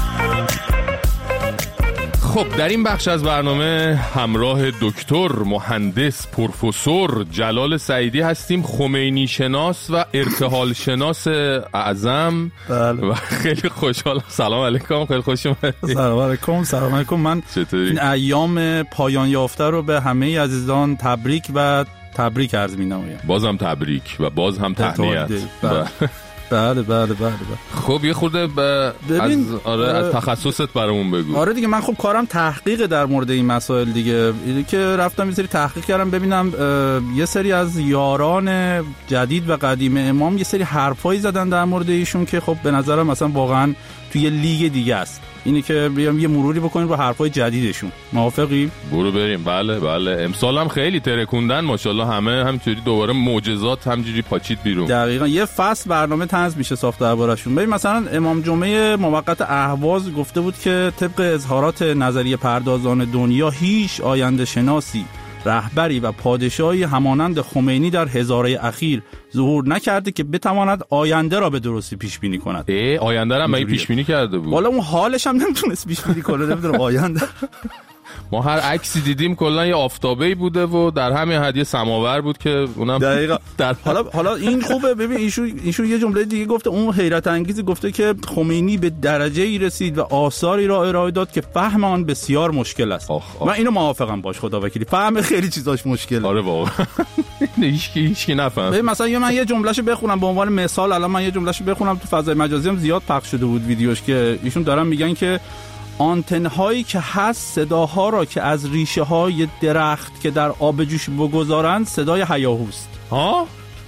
خب در این بخش از برنامه همراه دکتر مهندس پروفسور جلال سعیدی هستیم، خمینی شناس و ارتحال شناس اعظم. بله. و خیلی خوشحالم. سلام علیکم، خیلی خوش اومدید. سلام علیکم. من این ایام پایان یافته رو به همه عزیزان تبریک عرض می‌نمایم. بازم تبریک و باز هم تهنیت. بله. خب یه خورده از تخصصت برامون بگو. آره دیگه، من خب کارم تحقیق در مورد این مسائل دیگه. اینه که رفتم یه سری تحقیق کردم ببینم یه سری از یاران جدید و قدیم امام یه سری حرفایی زدن در مورد ایشون که خب به نظرم مثلا واقعا توی لیگ دیگه است. اینه که بیام یه مروری بکنیم رو حرفای جدیدشون. موافقی؟ برو بریم. بله. امسال هم خیلی ترکوندن ماشاءالله، همه همینجوری دوباره معجزات همینجوری پاچید بیرون. دقیقاً یه فصل برنامه طنز میشه ساخته دربارشون. ببین مثلا امام جمعه موقت اهواز گفته بود که طبق اظهارات نظریه پردازان دنیا هیچ آینده شناسی، رهبری و پادشاهی همانند خمینی در هزاره اخیر ظهور نکرده که بتواند آینده را به درستی پیش بینی کند. آینده را هم پیش بینی کرده بود. والا اون حالش هم نمیتونست پیش بینی کنه، نمیدونم آینده. ما هر عکسی دیدیم کلا یه آفتابه‌ای بوده و در همین حد یه سماور بود که اونم دقیقاً حالا این خوبه. ببین ایشون یه جمله دیگه گفته، اون حیرت انگیزی گفته که خمینی به درجه‌ای رسید و آثاری را ارائه داد که فهم آن بسیار مشکل است. من اینو موافقم باش، خدا وکیلی فهم خیلی چیزاش مشکله. آره واقعا هیچکی نفهم. ببین مثلا من یه جملهشو بخونم به عنوان مثال. الان من یه جملهشو بخونم، تو فضای مجازی هم زیاد پخش شده بود ویدیوش که ایشون دارن میگن که آنتن‌هایی که هست صداها را که از ریشه های درخت که در آب جوش بگذارند صدای هیاهوست. ها؟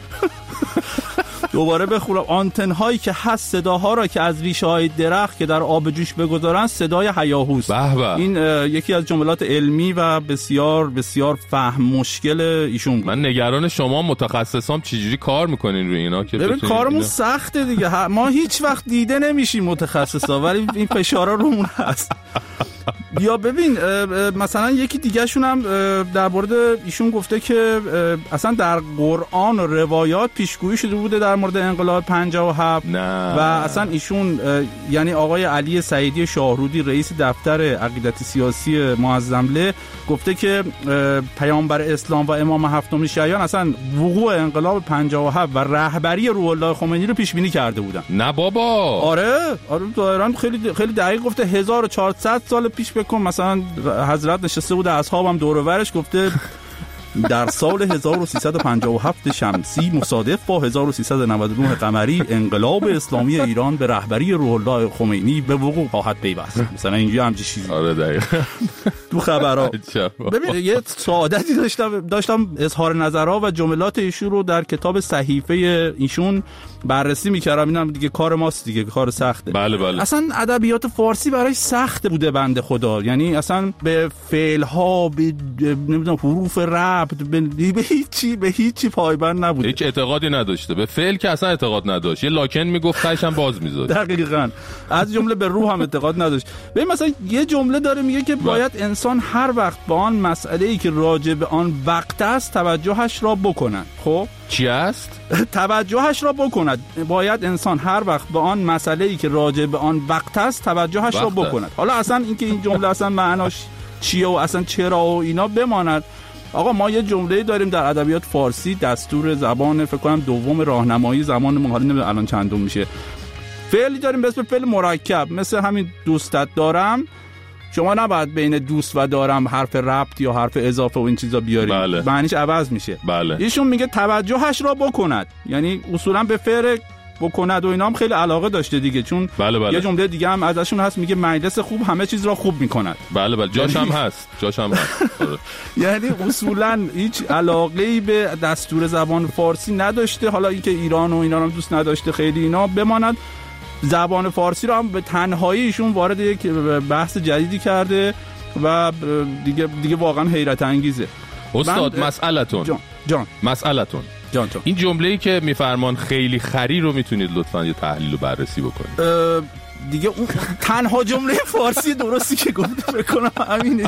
دوباره بخونم، آنتن‌هایی که هست صداها را که از ریشه های درخت که در آب جوش بگذارند صدای هیاهوست. این یکی از جملات علمی و بسیار بسیار فهم مشکل ایشون بود. من نگران شما متخصصام چجوری کار میکنین روی اینا که ببین کارمون سخته دیگه. ما هیچ وقت دیده نمیشیم متخصصا، ولی این فشارا رومون هست. یا ببین مثلا یکی دیگه شون هم در مورد ایشون گفته که اصلا در قرآن و روایات پیشگویی شده بوده در مورد انقلاب 57 و اصلا ایشون یعنی آقای علی سعیدی شاهرودی رئیس دفتر عقیدت سیاسی معظمله گفته که پیامبر اسلام و امام هفتم شیعیان اصلا وقوع انقلاب 57 و رهبری روح الله خمینی رو پیش بینی کرده بودن. نه بابا. آره ظاهرا خیلی دقیق گفته. 1400 سال پیش بکن مثلا حضرت نشسته بود، اصحابم دور و برش، گفته در سال 1357 شمسی مصادف با 1399 قمری انقلاب اسلامی ایران به رهبری روح الله خمینی به وقوع خواهد پیوست. مثلا اینجوری همچین چیزی. آره دقیقاً تو خبرها. ببین یه سعادتی داشتم اظهار نظرها و جملات ایشون رو در کتاب صحیفه ایشون بررسی می‌کردم. اینم دیگه کار ماست دیگه، کار سخته. بله. اصلا ادبیات فارسی براش سخت بوده بنده خدا، یعنی اصلا به فعل‌ها، به نمیدونم حروف ربط، به هیچی پایبند نبوده. هیچ اعتقادی نداشته به فعل که اصلا اعتقاد نداشت. یه لاکن میگفت تاش هم باز میذاشت. دقیقاً. از جمله به روح هم اعتقاد نداشت. ببین مثلا یه جمله داره میگه که باید انسان هر وقت به آن مسئله‌ای که راجع به آن وقت است توجهش را بکند. خب چی است؟ توجهش را بکند. باید انسان هر وقت به آن مسئله‌ای که راجع به آن وقت است توجهش را بکند. حالا اصلا اینکه این جمله اصلا معناش چیه و اصلا چرا و اینا بماند. آقا ما یه جمله داریم در ادبیات فارسی، دستور زبان فکر کنم دوم راهنمایی زبان ما، حالا نمیدونم الان چندم میشه، فعلی داریم به اسم فعل مرکب، مثل همین دوستت دارم. شما نباید بین دوست و دارم حرف ربط یا حرف اضافه و این چیزا بیارید، معنیش عوض میشه. ایشون میگه توجهش را بکند، یعنی اصولا به فعل بکند و اینا هم خیلی علاقه داشته دیگه، چون یه جمله دیگه هم ازشون هست میگه مجلس خوب همه چیز را خوب میکند. بله جاش هم هست. یعنی اصولا هیچ علاقه‌ای به دستور زبان فارسی نداشته. حالا اینکه ایران و اینا هم دوست نداشته خیلی اینا بماند، زبان فارسی رو هم به تنهایی ایشون وارد یک بحث جدیدی کرده و دیگه واقعا حیرت انگیزه. استاد مسئلتون مسئلتون این جمله‌ای که میفرمان خیلی خری رو میتونید لطفاً یه تحلیل و بررسی بکنید. دیگه اون تنها جمله فارسی درستی که گفته بکنم همینه.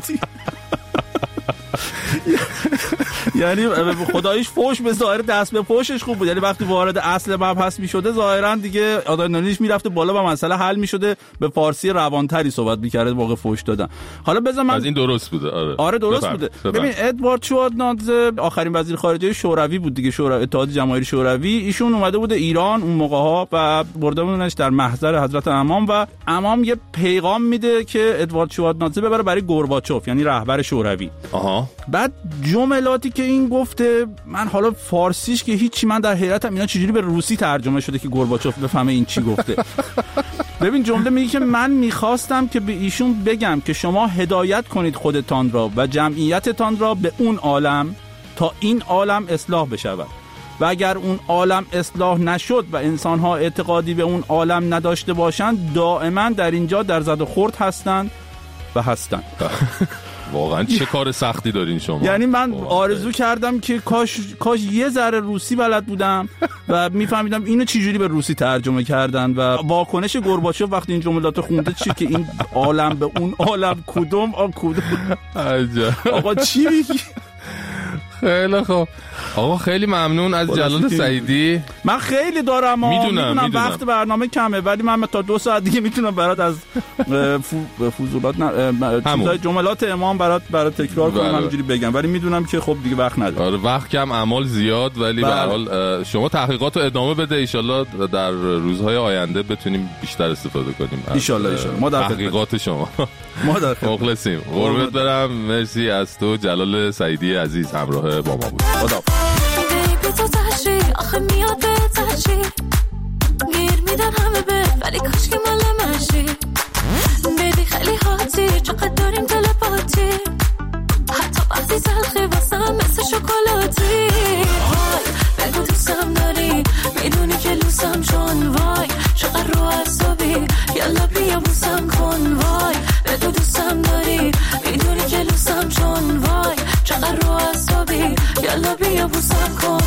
یعنی خداییش فوش به ظاهر دست به فوشش خوب بود، یعنی وقتی وارد اصل مبحث میشده ظاهرا دیگه آدرنالینش میرفته بالا و مسئله حل میشده، به فارسی روانتری صحبت میکرده واقع فوش دادن. حالا بذار من از این درست بوده. آره درست بوده. ببین ادوارد شوارتنادزه آخرین وزیر خارجه شوروی بود دیگه، اتحاد جماهیر شوروی. ایشون اومده بوده ایران اون موقع ها و برده بودنش در محضر حضرت امام و امام یه پیغام میده که ادوارد شوارتنادزه ببره برای گورباچوف، یعنی رهبر شوروی. بعد جملاتی که این گفته من حالا فارسیش که هیچی، من در حیرتم اینا چجوری به روسی ترجمه شده که گورباچوف بفهمه این چی گفته. ببین جمله میگه که من میخواستم که به ایشون بگم که شما هدایت کنید خودتان را و جمعیتتان را به اون عالم تا این عالم اصلاح بشود و اگر اون عالم اصلاح نشد و انسانها اعتقادی به اون عالم نداشته باشند دائما در اینجا در زد و خورد هستند و هستند. واقعا چه کار سختی دارین شما. یعنی من آرزو کردم که کاش یه ذره روسی بلد بودم و میفهمیدم اینو چجوری به روسی ترجمه کردن و واکنش گورباچوف وقتی این جملات خونده چی که این عالم به اون عالم کدوم آقا چی میگی؟ خیلی خوب آقا، خیلی ممنون از جلال سعیدی. من خیلی دارم میدونم وقت برنامه کمه، ولی من تا 2 ساعت دیگه میتونم برات از فضولات چیزای جملات امام برات تکرار کنم همینجوری بگم، ولی میدونم که خب دیگه وقت ندارم. آره وقت کم، اعمال زیاد، ولی به هر حال شما تحقیقاتو ادامه بده، ان شاءالله در روزهای آینده بتونیم بیشتر استفاده کنیم. ان شاءالله ما در تحقیقات شما ما در مخلصیم. قربونت برم. مرسی از تو جلال سعیدی عزیز همراه با ما بود. خدا تو تحشی آخه میاد به تحشی گیر میدن همه به ولی کاش که مال منشی بیبی خیلی حاتی چقدر داریم تلپاتی حتی وقتی تلخی واسم مثل شکلاتی وای بگو دوستم داری میدونی که لوسم چون وای چقدر رو اعصابی یالا بیا بوسم کن وای بگو دوستم داری میدونی که لوسم چون وای چقدر رو اعصابی یالا بیا بوسم کن.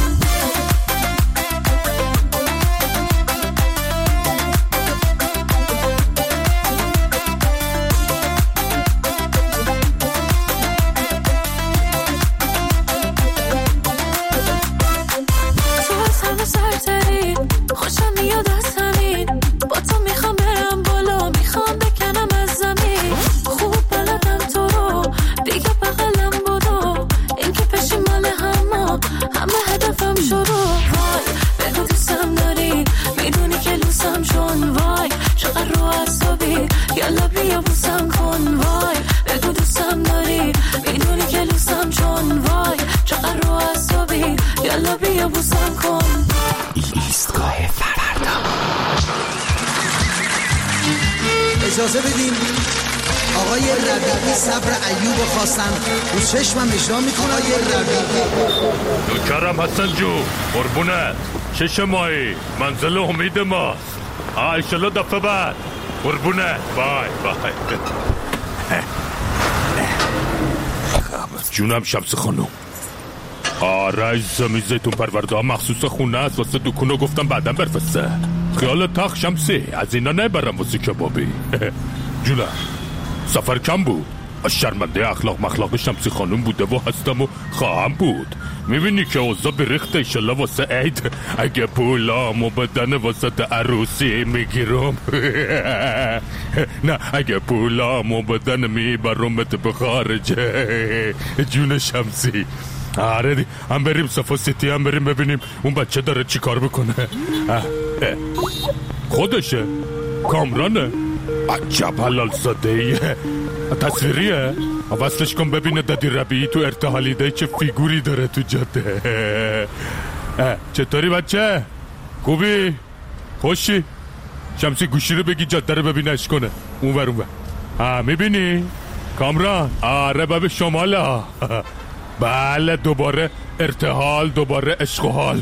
خوشم میاد از همین با تو میخوام برم بالا میخوام بکنم از زمین خوب بلدم تو رو دیگه بغلم برو این که پیشی مال همه هدفم شروع وای بگو دوستم داری میدونی که لوسم چون وای چقدر رو اعصابی یالا بیا بوسم کن وای بگو دوستم داری میدونی که لوسم چون وای چقدر رو اعصابی یالا بیا بوسم کن. ایستگاه فردا. اجازه بدیم آقای ربیعی صبر ایوب خواستن رو چشمم اجرا میکنه. آقای ربیعی نوکرم حسن جو قربونت، چشم مایی منزل امید ماست. ایشالله دفعه بعد قربونت. بای جونم شمس خانم. آره زمیزتون پرورده مخصوص خونه است واسه دکونو گفتم بعدم برفسته. خیال تخ شمسی از اینا نبرم واسه کبابی. جونم سفر کم بود، شرمنده اخلاق مخلاق شمسی خانم بوده و هستم و خواهم بود. میبینی که اوضاع بریخته ایشالله واسه عید اگه پولامو بدن واسه عروسی میگیرم. نه اگه پولامو بدن میبرمت به خارج. جون شمسی. آره دی هم بریم صفا سیتی هم بریم ببینیم اون بچه داره چی کار بکنه. خودشه کامرانه عجب حلال ساده ایه تصویریه وصلش کن ببینه دادی ربیعی تو ارتحالیده چه فیگوری داره تو جاده. چطوری بچه؟ خوبی؟ خوشی؟ شمسی گوشی رو بگی جاده رو ببینش کنه اون ور میبینی؟ کامران آره باب شمالا. بله دوباره ارتحال دوباره عشق و حال.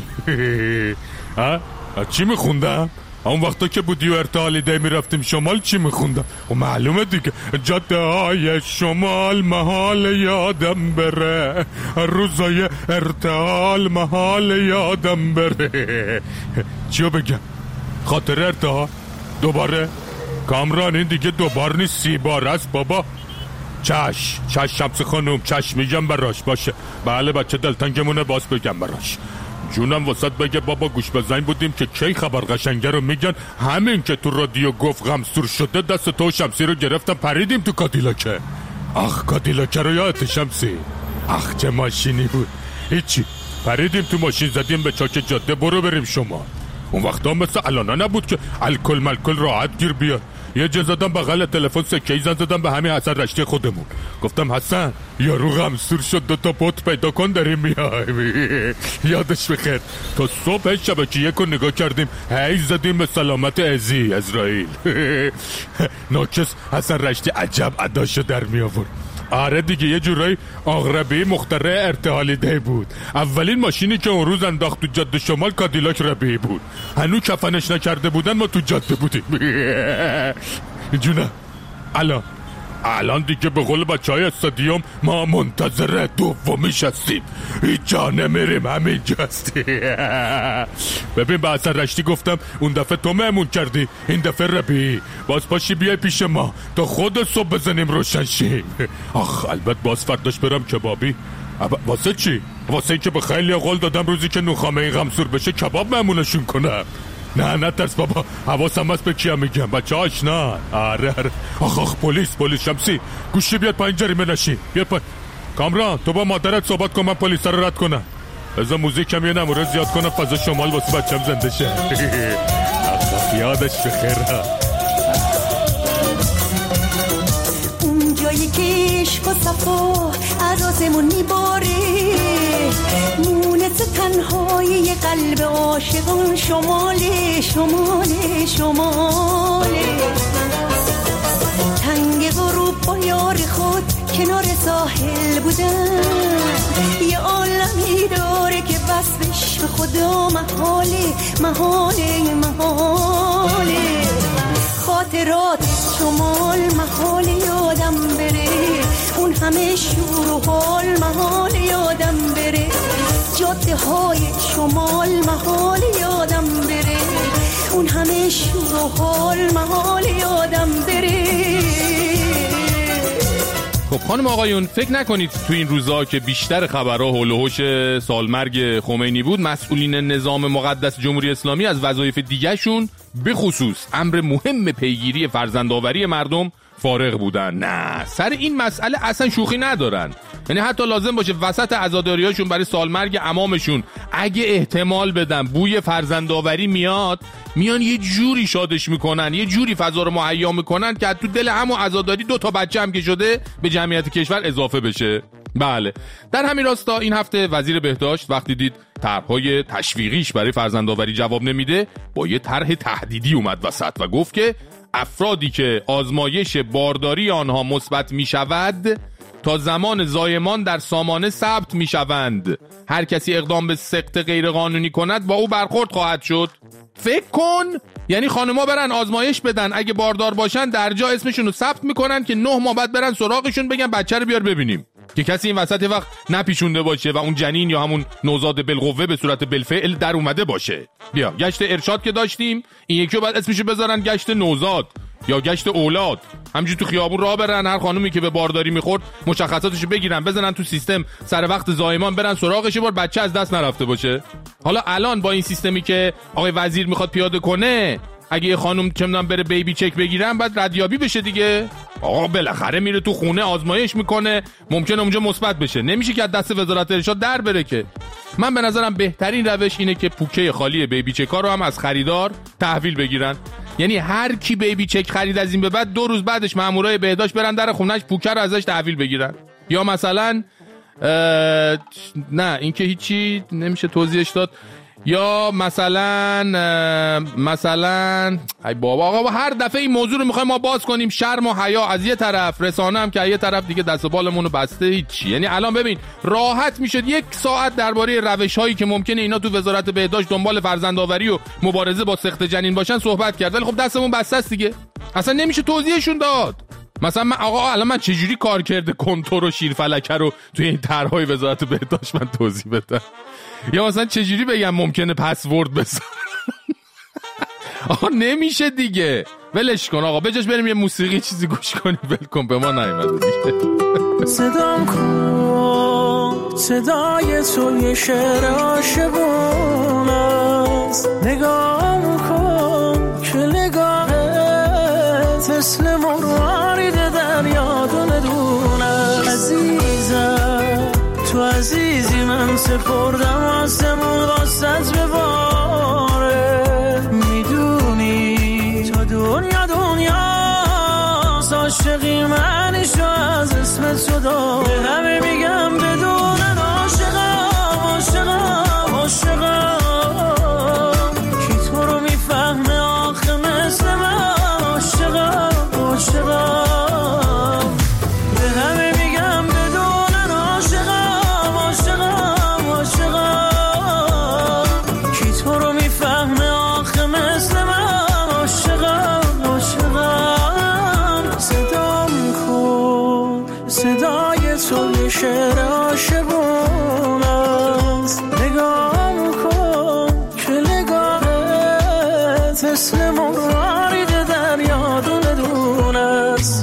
چی میخوندم؟ اون وقتا که بودی و ارتحالیده میرفتیم شمال چی میخوندم؟ و معلومه دیگه جاده های شمال محال یادم بره، روزای ارتحال محال یادم بره. چیو بگم؟ خاطر ارتحال دوباره؟ کامران این دیگه دوبار نیست 30 بار است بابا. چش شمس خانم چش میگم براش باشه. بله بچه دلتنگمونه باز بگم براش. جونم وسط بگه بابا گوش بزنگ بودیم که کی خبر قشنگه رو میگن همین که تو رادیو گفت غمسور شده دست تو شمسی رو گرفتم پریدیم تو کادیلاکه. آخ کادیلاکه رو یادت شمسی؟ آخ چه ماشینی بود. هیچی پریدیم تو ماشین زدیم به چاک جاده برو بریم شما. اون وقتا مثل الانا نبود که الکل ملکل راحت گیر بیاد. یه جا زدم بغل تلفن سکه‌ای زدم به همین حسن رشتی خودمون. گفتم حسن یارو غمسور شد 2 تا پت پیدا کن داریم میایم. یادش بخیر تا صبح شبکیه رو نگاه کردیم هی زدیم به سلامت ازی اسرائیل. ناکس حسن رشتی عجب اداشو در می آورد. آره دیگه یه جورایی آقربی مخترع ارتحالی ده بود. اولین ماشینی که اون روز انداخت تو جاده شمال کادیلاک ربیعی بود. هنوز کفنش نکرده بودن ما تو جاده بودیم. جونه الان دیگه به قول بچهای استادیوم ما منتظر دومیش هستیم. هیچ جا نمیریم، همینجا هستیم. ببین به حسن رشتی گفتم اون دفعه تو مهمون کردی، این دفعه ربیعی. باز پاشی بیای پیش ما تا خود صبح بزنیم روشن شیم. آخ البته باز فرداش برم کبابی. واسه چی؟ واسه این که به خیلی قول دادم روزی که نوخامه این غمسور بشه کباب مهمونشون کنم. نه ترس بابا، حواسم هست به کیا میگم، بچه آشنا. آره آخ پلیس شمسی گوشی بیاد پایین جریمه نشی. بیاد پایین. کامران تو با مادرت صحبت کن من پلیس رو رد کنم. بذار موزیک کم یه نموره زیاد کنم فضا شمال واسه بچم زنده شه. یادش بخیر. اون جایی که عشق و صفا از آسمون میباره، مونت تنهایی قلب عاشقان شماله. تنگ غروب با یار خود کنار ساحل بودن، یه عالمی داره که وصفش به خدا محاله. خاطرات شمال محال یادم بره، اون همه شور و حال محال یادم بره. جاده های شمال محال یادم بره، اون همه شور و حال محال یادم بره. خب خانم آقایون فکر نکنید تو این روزا که بیشتر خبرها حول و حوش سالمرگ خمینی بود مسئولین نظام مقدس جمهوری اسلامی از وظایف دیگه‌شون به خصوص امر مهم پیگیری فرزندآوری مردم فارغ بودن. نه سر این مسئله اصلا شوخی ندارن. یعنی حتی لازم باشه وسط عزاداریاشون برای سالمرگ عمامشون اگه احتمال بدن بوی فرزندآوری میان یه جوری شادش میکنن، یه جوری فضا رو مهیا میکنن که تو دل همون عزاداری 2 تا بچه هم که شده به جمعیت کشور اضافه بشه. بله در همین راستا این هفته وزیر بهداشت وقتی دید طرح‌های تشویقیش برای فرزندآوری جواب نمیده با یه طرح تهدیدی اومد وسط و گفت که افرادی که آزمایش بارداری آنها مثبت میشود تا زمان زایمان در سامانه ثبت میشوند. هر کسی اقدام به سقط غیرقانونی کند با او برخورد خواهد شد. فکر کن یعنی خانم‌ها برن آزمایش بدن، اگه باردار باشن در جا اسمشون رو ثبت میکنن که 9 ماه بعد برن سراغشون بگن بچه رو بیار ببینیم، که کسی این وسط وقت نپیچونده باشه و اون جنین یا همون نوزاد بالقوه به صورت بالفعل در اومده باشه. بیا گشت ارشاد که داشتیم، این یکی رو بعد اسمشو بذارن گشت نوزاد یا گشت اولاد. همینجوری تو خیابون راه برن، هر خانومی که به بارداری میخورد مشخصاتشو بگیرن بزنن تو سیستم، سر وقت زایمان برن سراغش بار بچه از دست نرفته باشه. حالا الان با این سیستمی که آقای وزیر میخواد پیاده کنه، اگه یه خانم چه میدونم بره بیبی چک بگیرن بعد ردیابی بشه دیگه. آقا بالاخره میره تو خونه آزمایش میکنه، ممکنه اونجا مثبت بشه، نمیشه که از دست وزارت ارشاد در بره که. من به نظرم بهترین روش اینه که پوکه خالی بیبی چکا رو هم از خریدار تحویل بگیرن. یعنی هر کی بیبی چک خرید از این به بعد 2 روز بعدش مامورای بهداشت برن در خونه‌اش پوکه رو ازش تحویل بگیرن. یا مثلا نه این که هیچی نمیشه توضیحش داد. یا مثلا ای بابا آقا هر دفعه این موضوع رو میخوایم ما باز کنیم، شرم و حیا از یه طرف، رسانه هم که از یه طرف دیگه دست و بالمون رو بسته هیچی. یعنی الان ببین راحت میشد 1 ساعت درباره روش‌هایی که ممکنه اینا تو وزارت بهداشت دنبال فرزندآوری و مبارزه با سقط جنین باشن صحبت کرد، ولی خب دستمون بسته است دیگه، اصلا نمیشه توضیحشون داد. مثلا من چجوری کار کرده کنتور و شیرفلکه رو توی این طرح‌های وزارت بهداشت من توضیح بدم؟ یا مثلا چجوری بگم ممکنه پسورد بزن؟ آقا نمیشه دیگه، ولش کن آقا، بجاش بریم یه موسیقی چیزی گوش کنیم. ول کن به ما نیومده دیگه. صدام کن صدای تو یه شعر عاشقون است، نگاه کن که نگاهت مثل مروارید دریا دونه عزیزم تو عزیزی من سپردم آسمون واسط بباره، میدونی تا دنیا باز عاشقی منشو از اسمت جدا به همه میگم بدونن عاشقم عاشقم عاشقم کی تو رو میفهمه آخه مثل من عاشقم عاشقم به همه میگم بدونن عاشقم عاشقم عاشقم کی تو رو میفهمه آخه مثل من عاشقم عاشقم صدام کن صدای تو شعر عاشقون است نگام کن که نگاهت مثل مرارید دریا دونه دونه است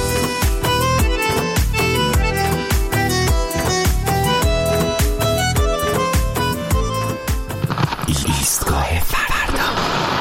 ایستگاه فردا.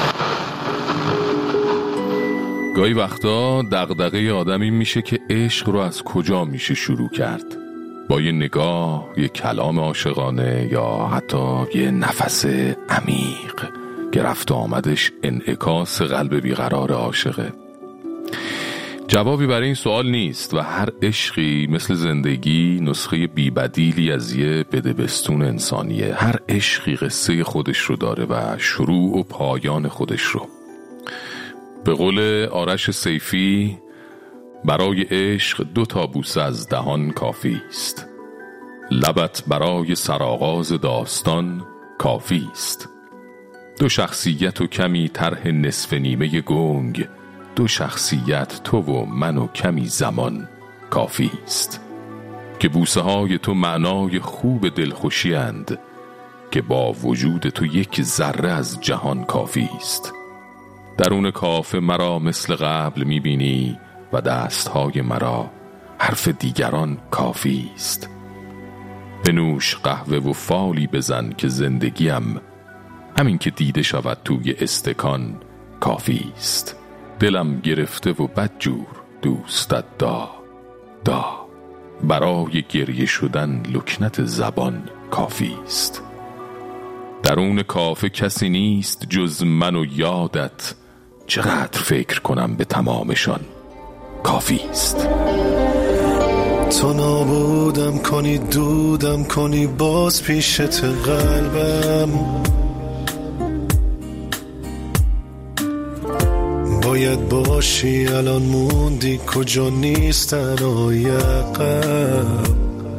گاهی وقتا دغدغه آدمی میشه که عشق رو از کجا میشه شروع کرد. با یه نگاه، یه کلام عاشقانه یا حتی یه نفس عمیق که رفت آمدش انعکاس قلب بیقرار عاشقه. جوابی برای این سوال نیست و هر عشقی مثل زندگی نسخه بی‌بدیلی از یه بدبستون انسانیه. هر عشقی قصه خودش رو داره و شروع و پایان خودش رو. به قول آرش سیفی برای عشق 2 بوسه از دهان کافی است. لبت برای سرآغاز داستان کافی است. 2 شخصیت و کمی طرح نصف نیمه گنگ، 2 شخصیت تو و من و کمی زمان کافی است. که بوسه های تو معنای خوب دلخوشی اند، که با وجود تو 1 ذره از جهان کافی است. درون کافه مرا مثل قبل میبینی و دستهای مرا حرف دیگران کافی است. بنوش قهوه و فالی بزن که زندگیم همین که دیده شود توی استکان کافی است. دلم گرفته و بدجور دوستت دا برای گریه شدن لکنت زبان کافی است. درون کافه کسی نیست جز من و یادت، چقدر فکر کنم به تمامشان کافی است. تو نابودم کنی دودم کنی باز پیشت قلبم، باید باشی الان موندی کجا نیستن آیقم.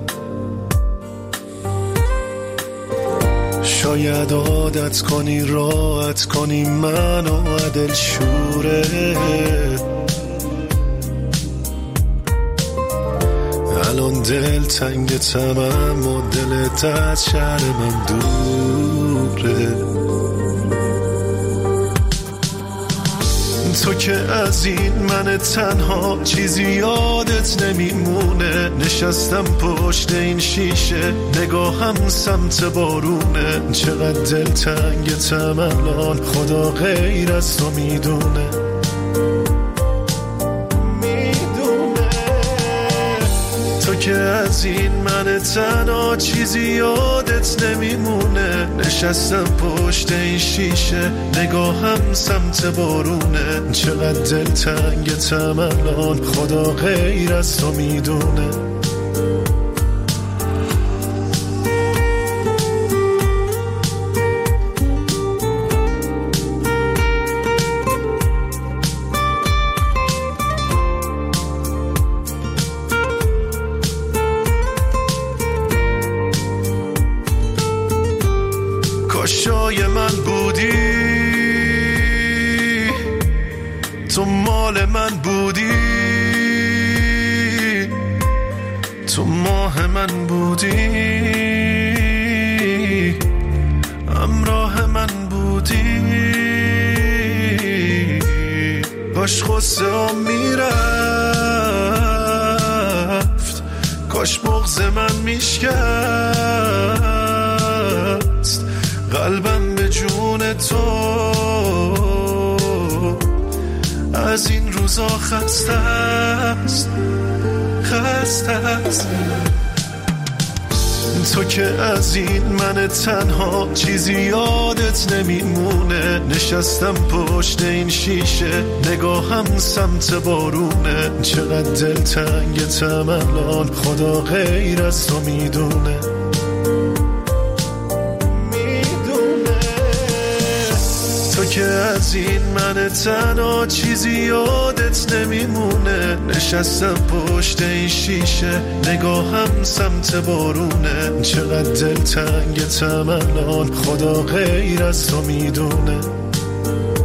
شاید عادت کنی راحت کنی منو عدل شوره، الان دل تنگ تمام و دلت از شهر من دوره. تو که از این من تنها چیزی یادت نمیمونه، نشستم پشت این شیشه نگاهم سمت بارونه، چقدر دل تنگتم الان خدا غیر از تو میدونه. تو که از این من تنها چیزی یادت نمیمونه، نشستم پشت این شیشه نگاهم سمت بارونه، چقدر دل تنگتم الان خدا غیر از تو میدونه. کاشای من بودی تو مال من بودی، تو ماه من بودی همراه من بودی. کاش غصه ها میرفت، کاش بغض من میشکست، قلبم به جون تو از این روزا خسته است، خسته است. تو که از این من تنها چیزی یادت نمیمونه. نشستم پشت این شیشه نگاهم سمت بارونه. چقدر دلتنگتم الان خدا غیر از تو میدونه. تو که از این من تنها چیزی یادت نمیمونه. نشستم پشت این شیشه نگاهم سمت بارونه. چقدر دلتنگتم الان خدا غیر از تو میدونه.